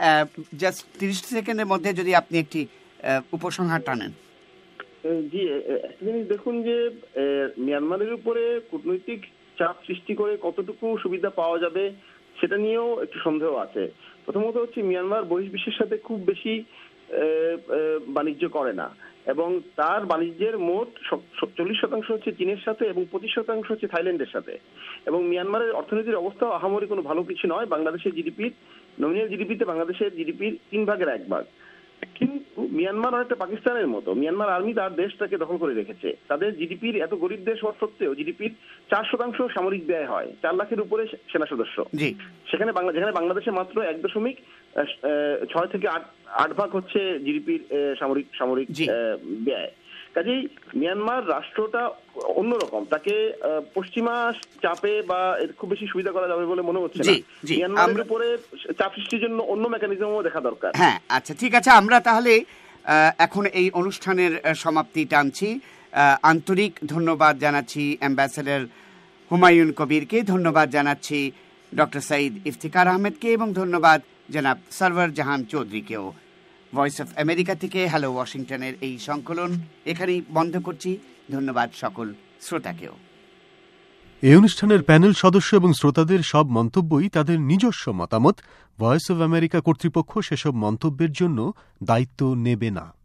জাস্ট 30 সেকেন্ডের মধ্যে যদি আপনি একটি উপসংহার টানেন। জি, দেখুন যে মিয়ানমারের উপরে কূটনৈতিক চাপ সৃষ্টি করে কতটুকু সুবিধা পাওয়া যাবে সেটা নিয়েও একটু সন্দেহ আছে। প্রথমত হচ্ছে মিয়ানমার বহির্বিশ্বের সাথে খুব বেশি বাণিজ্য করে না, এবং তার বাণিজ্যের মোট 40% হচ্ছে চীনের সাথে এবং 25% হচ্ছে থাইল্যান্ডের সাথে। এবং মিয়ানমারের অর্থনীতির অবস্থা আহামরি কোনো ভালো কিছু নয়। বাংলাদেশের জিডিপির নমিনাল জিডিপিতে বাংলাদেশের জিডিপির 3/1 কিন্তু মিয়ানমার অনেকটা পাকিস্তানের মতো। মিয়ানমার আর্মি তার দেশটাকে দখল করে রেখেছে। তাদের জিডিপির এত গরিব দেশ হওয়া সত্ত্বেও জিডিপির 4% সামরিক ব্যয় হয়, 4 লাখের উপরে সেনা সদস্য। যেখানে বাংলাদেশে মাত্র 1.6 থেকে 8 ভাগ হচ্ছে জিডিপির সামরিক ব্যয়। কাজেই মিয়ানমার রাষ্ট্রটা অন্যরকম, তাকে পশ্চিমা চাপে বা খুব বেশি সুবিধা করা যাবে বলে মনে হচ্ছে না। মিয়ানমারের উপরে চাপ সৃষ্টির জন্য অন্য মেকানিজমও দেখা দরকার। হ্যাঁ, আচ্ছা, ঠিক আছে, আমরা তাহলে এখন এই অনুষ্ঠানের সমাপ্তি টানছি। আন্তরিক ধন্যবাদ জানাচ্ছি অ্যাম্বাসেডর হুমায়ুন কবিরকে, ধন্যবাদ জানাচ্ছি ডক্টর সঈদ ইফতিকার আহমেদকে এবং ধন্যবাদ জনাব সরওয়ার জাহান চৌধুরীকেও। ভয়েস অফ আমেরিকা থেকে হ্যালো ওয়াশিংটনের এই সংকলন এখানেই বন্ধ করছি। ধন্যবাদ সকল শ্রোতাকেও। এই অনুষ্ঠানের প্যানেল সদস্য এবং শ্রোতাদের সব মন্তব্যই তাদের নিজস্ব মতামত। ভয়েস অব আমেরিকা কর্তৃপক্ষ সেসব মন্তব্যের জন্য দায়িত্ব নেবে না।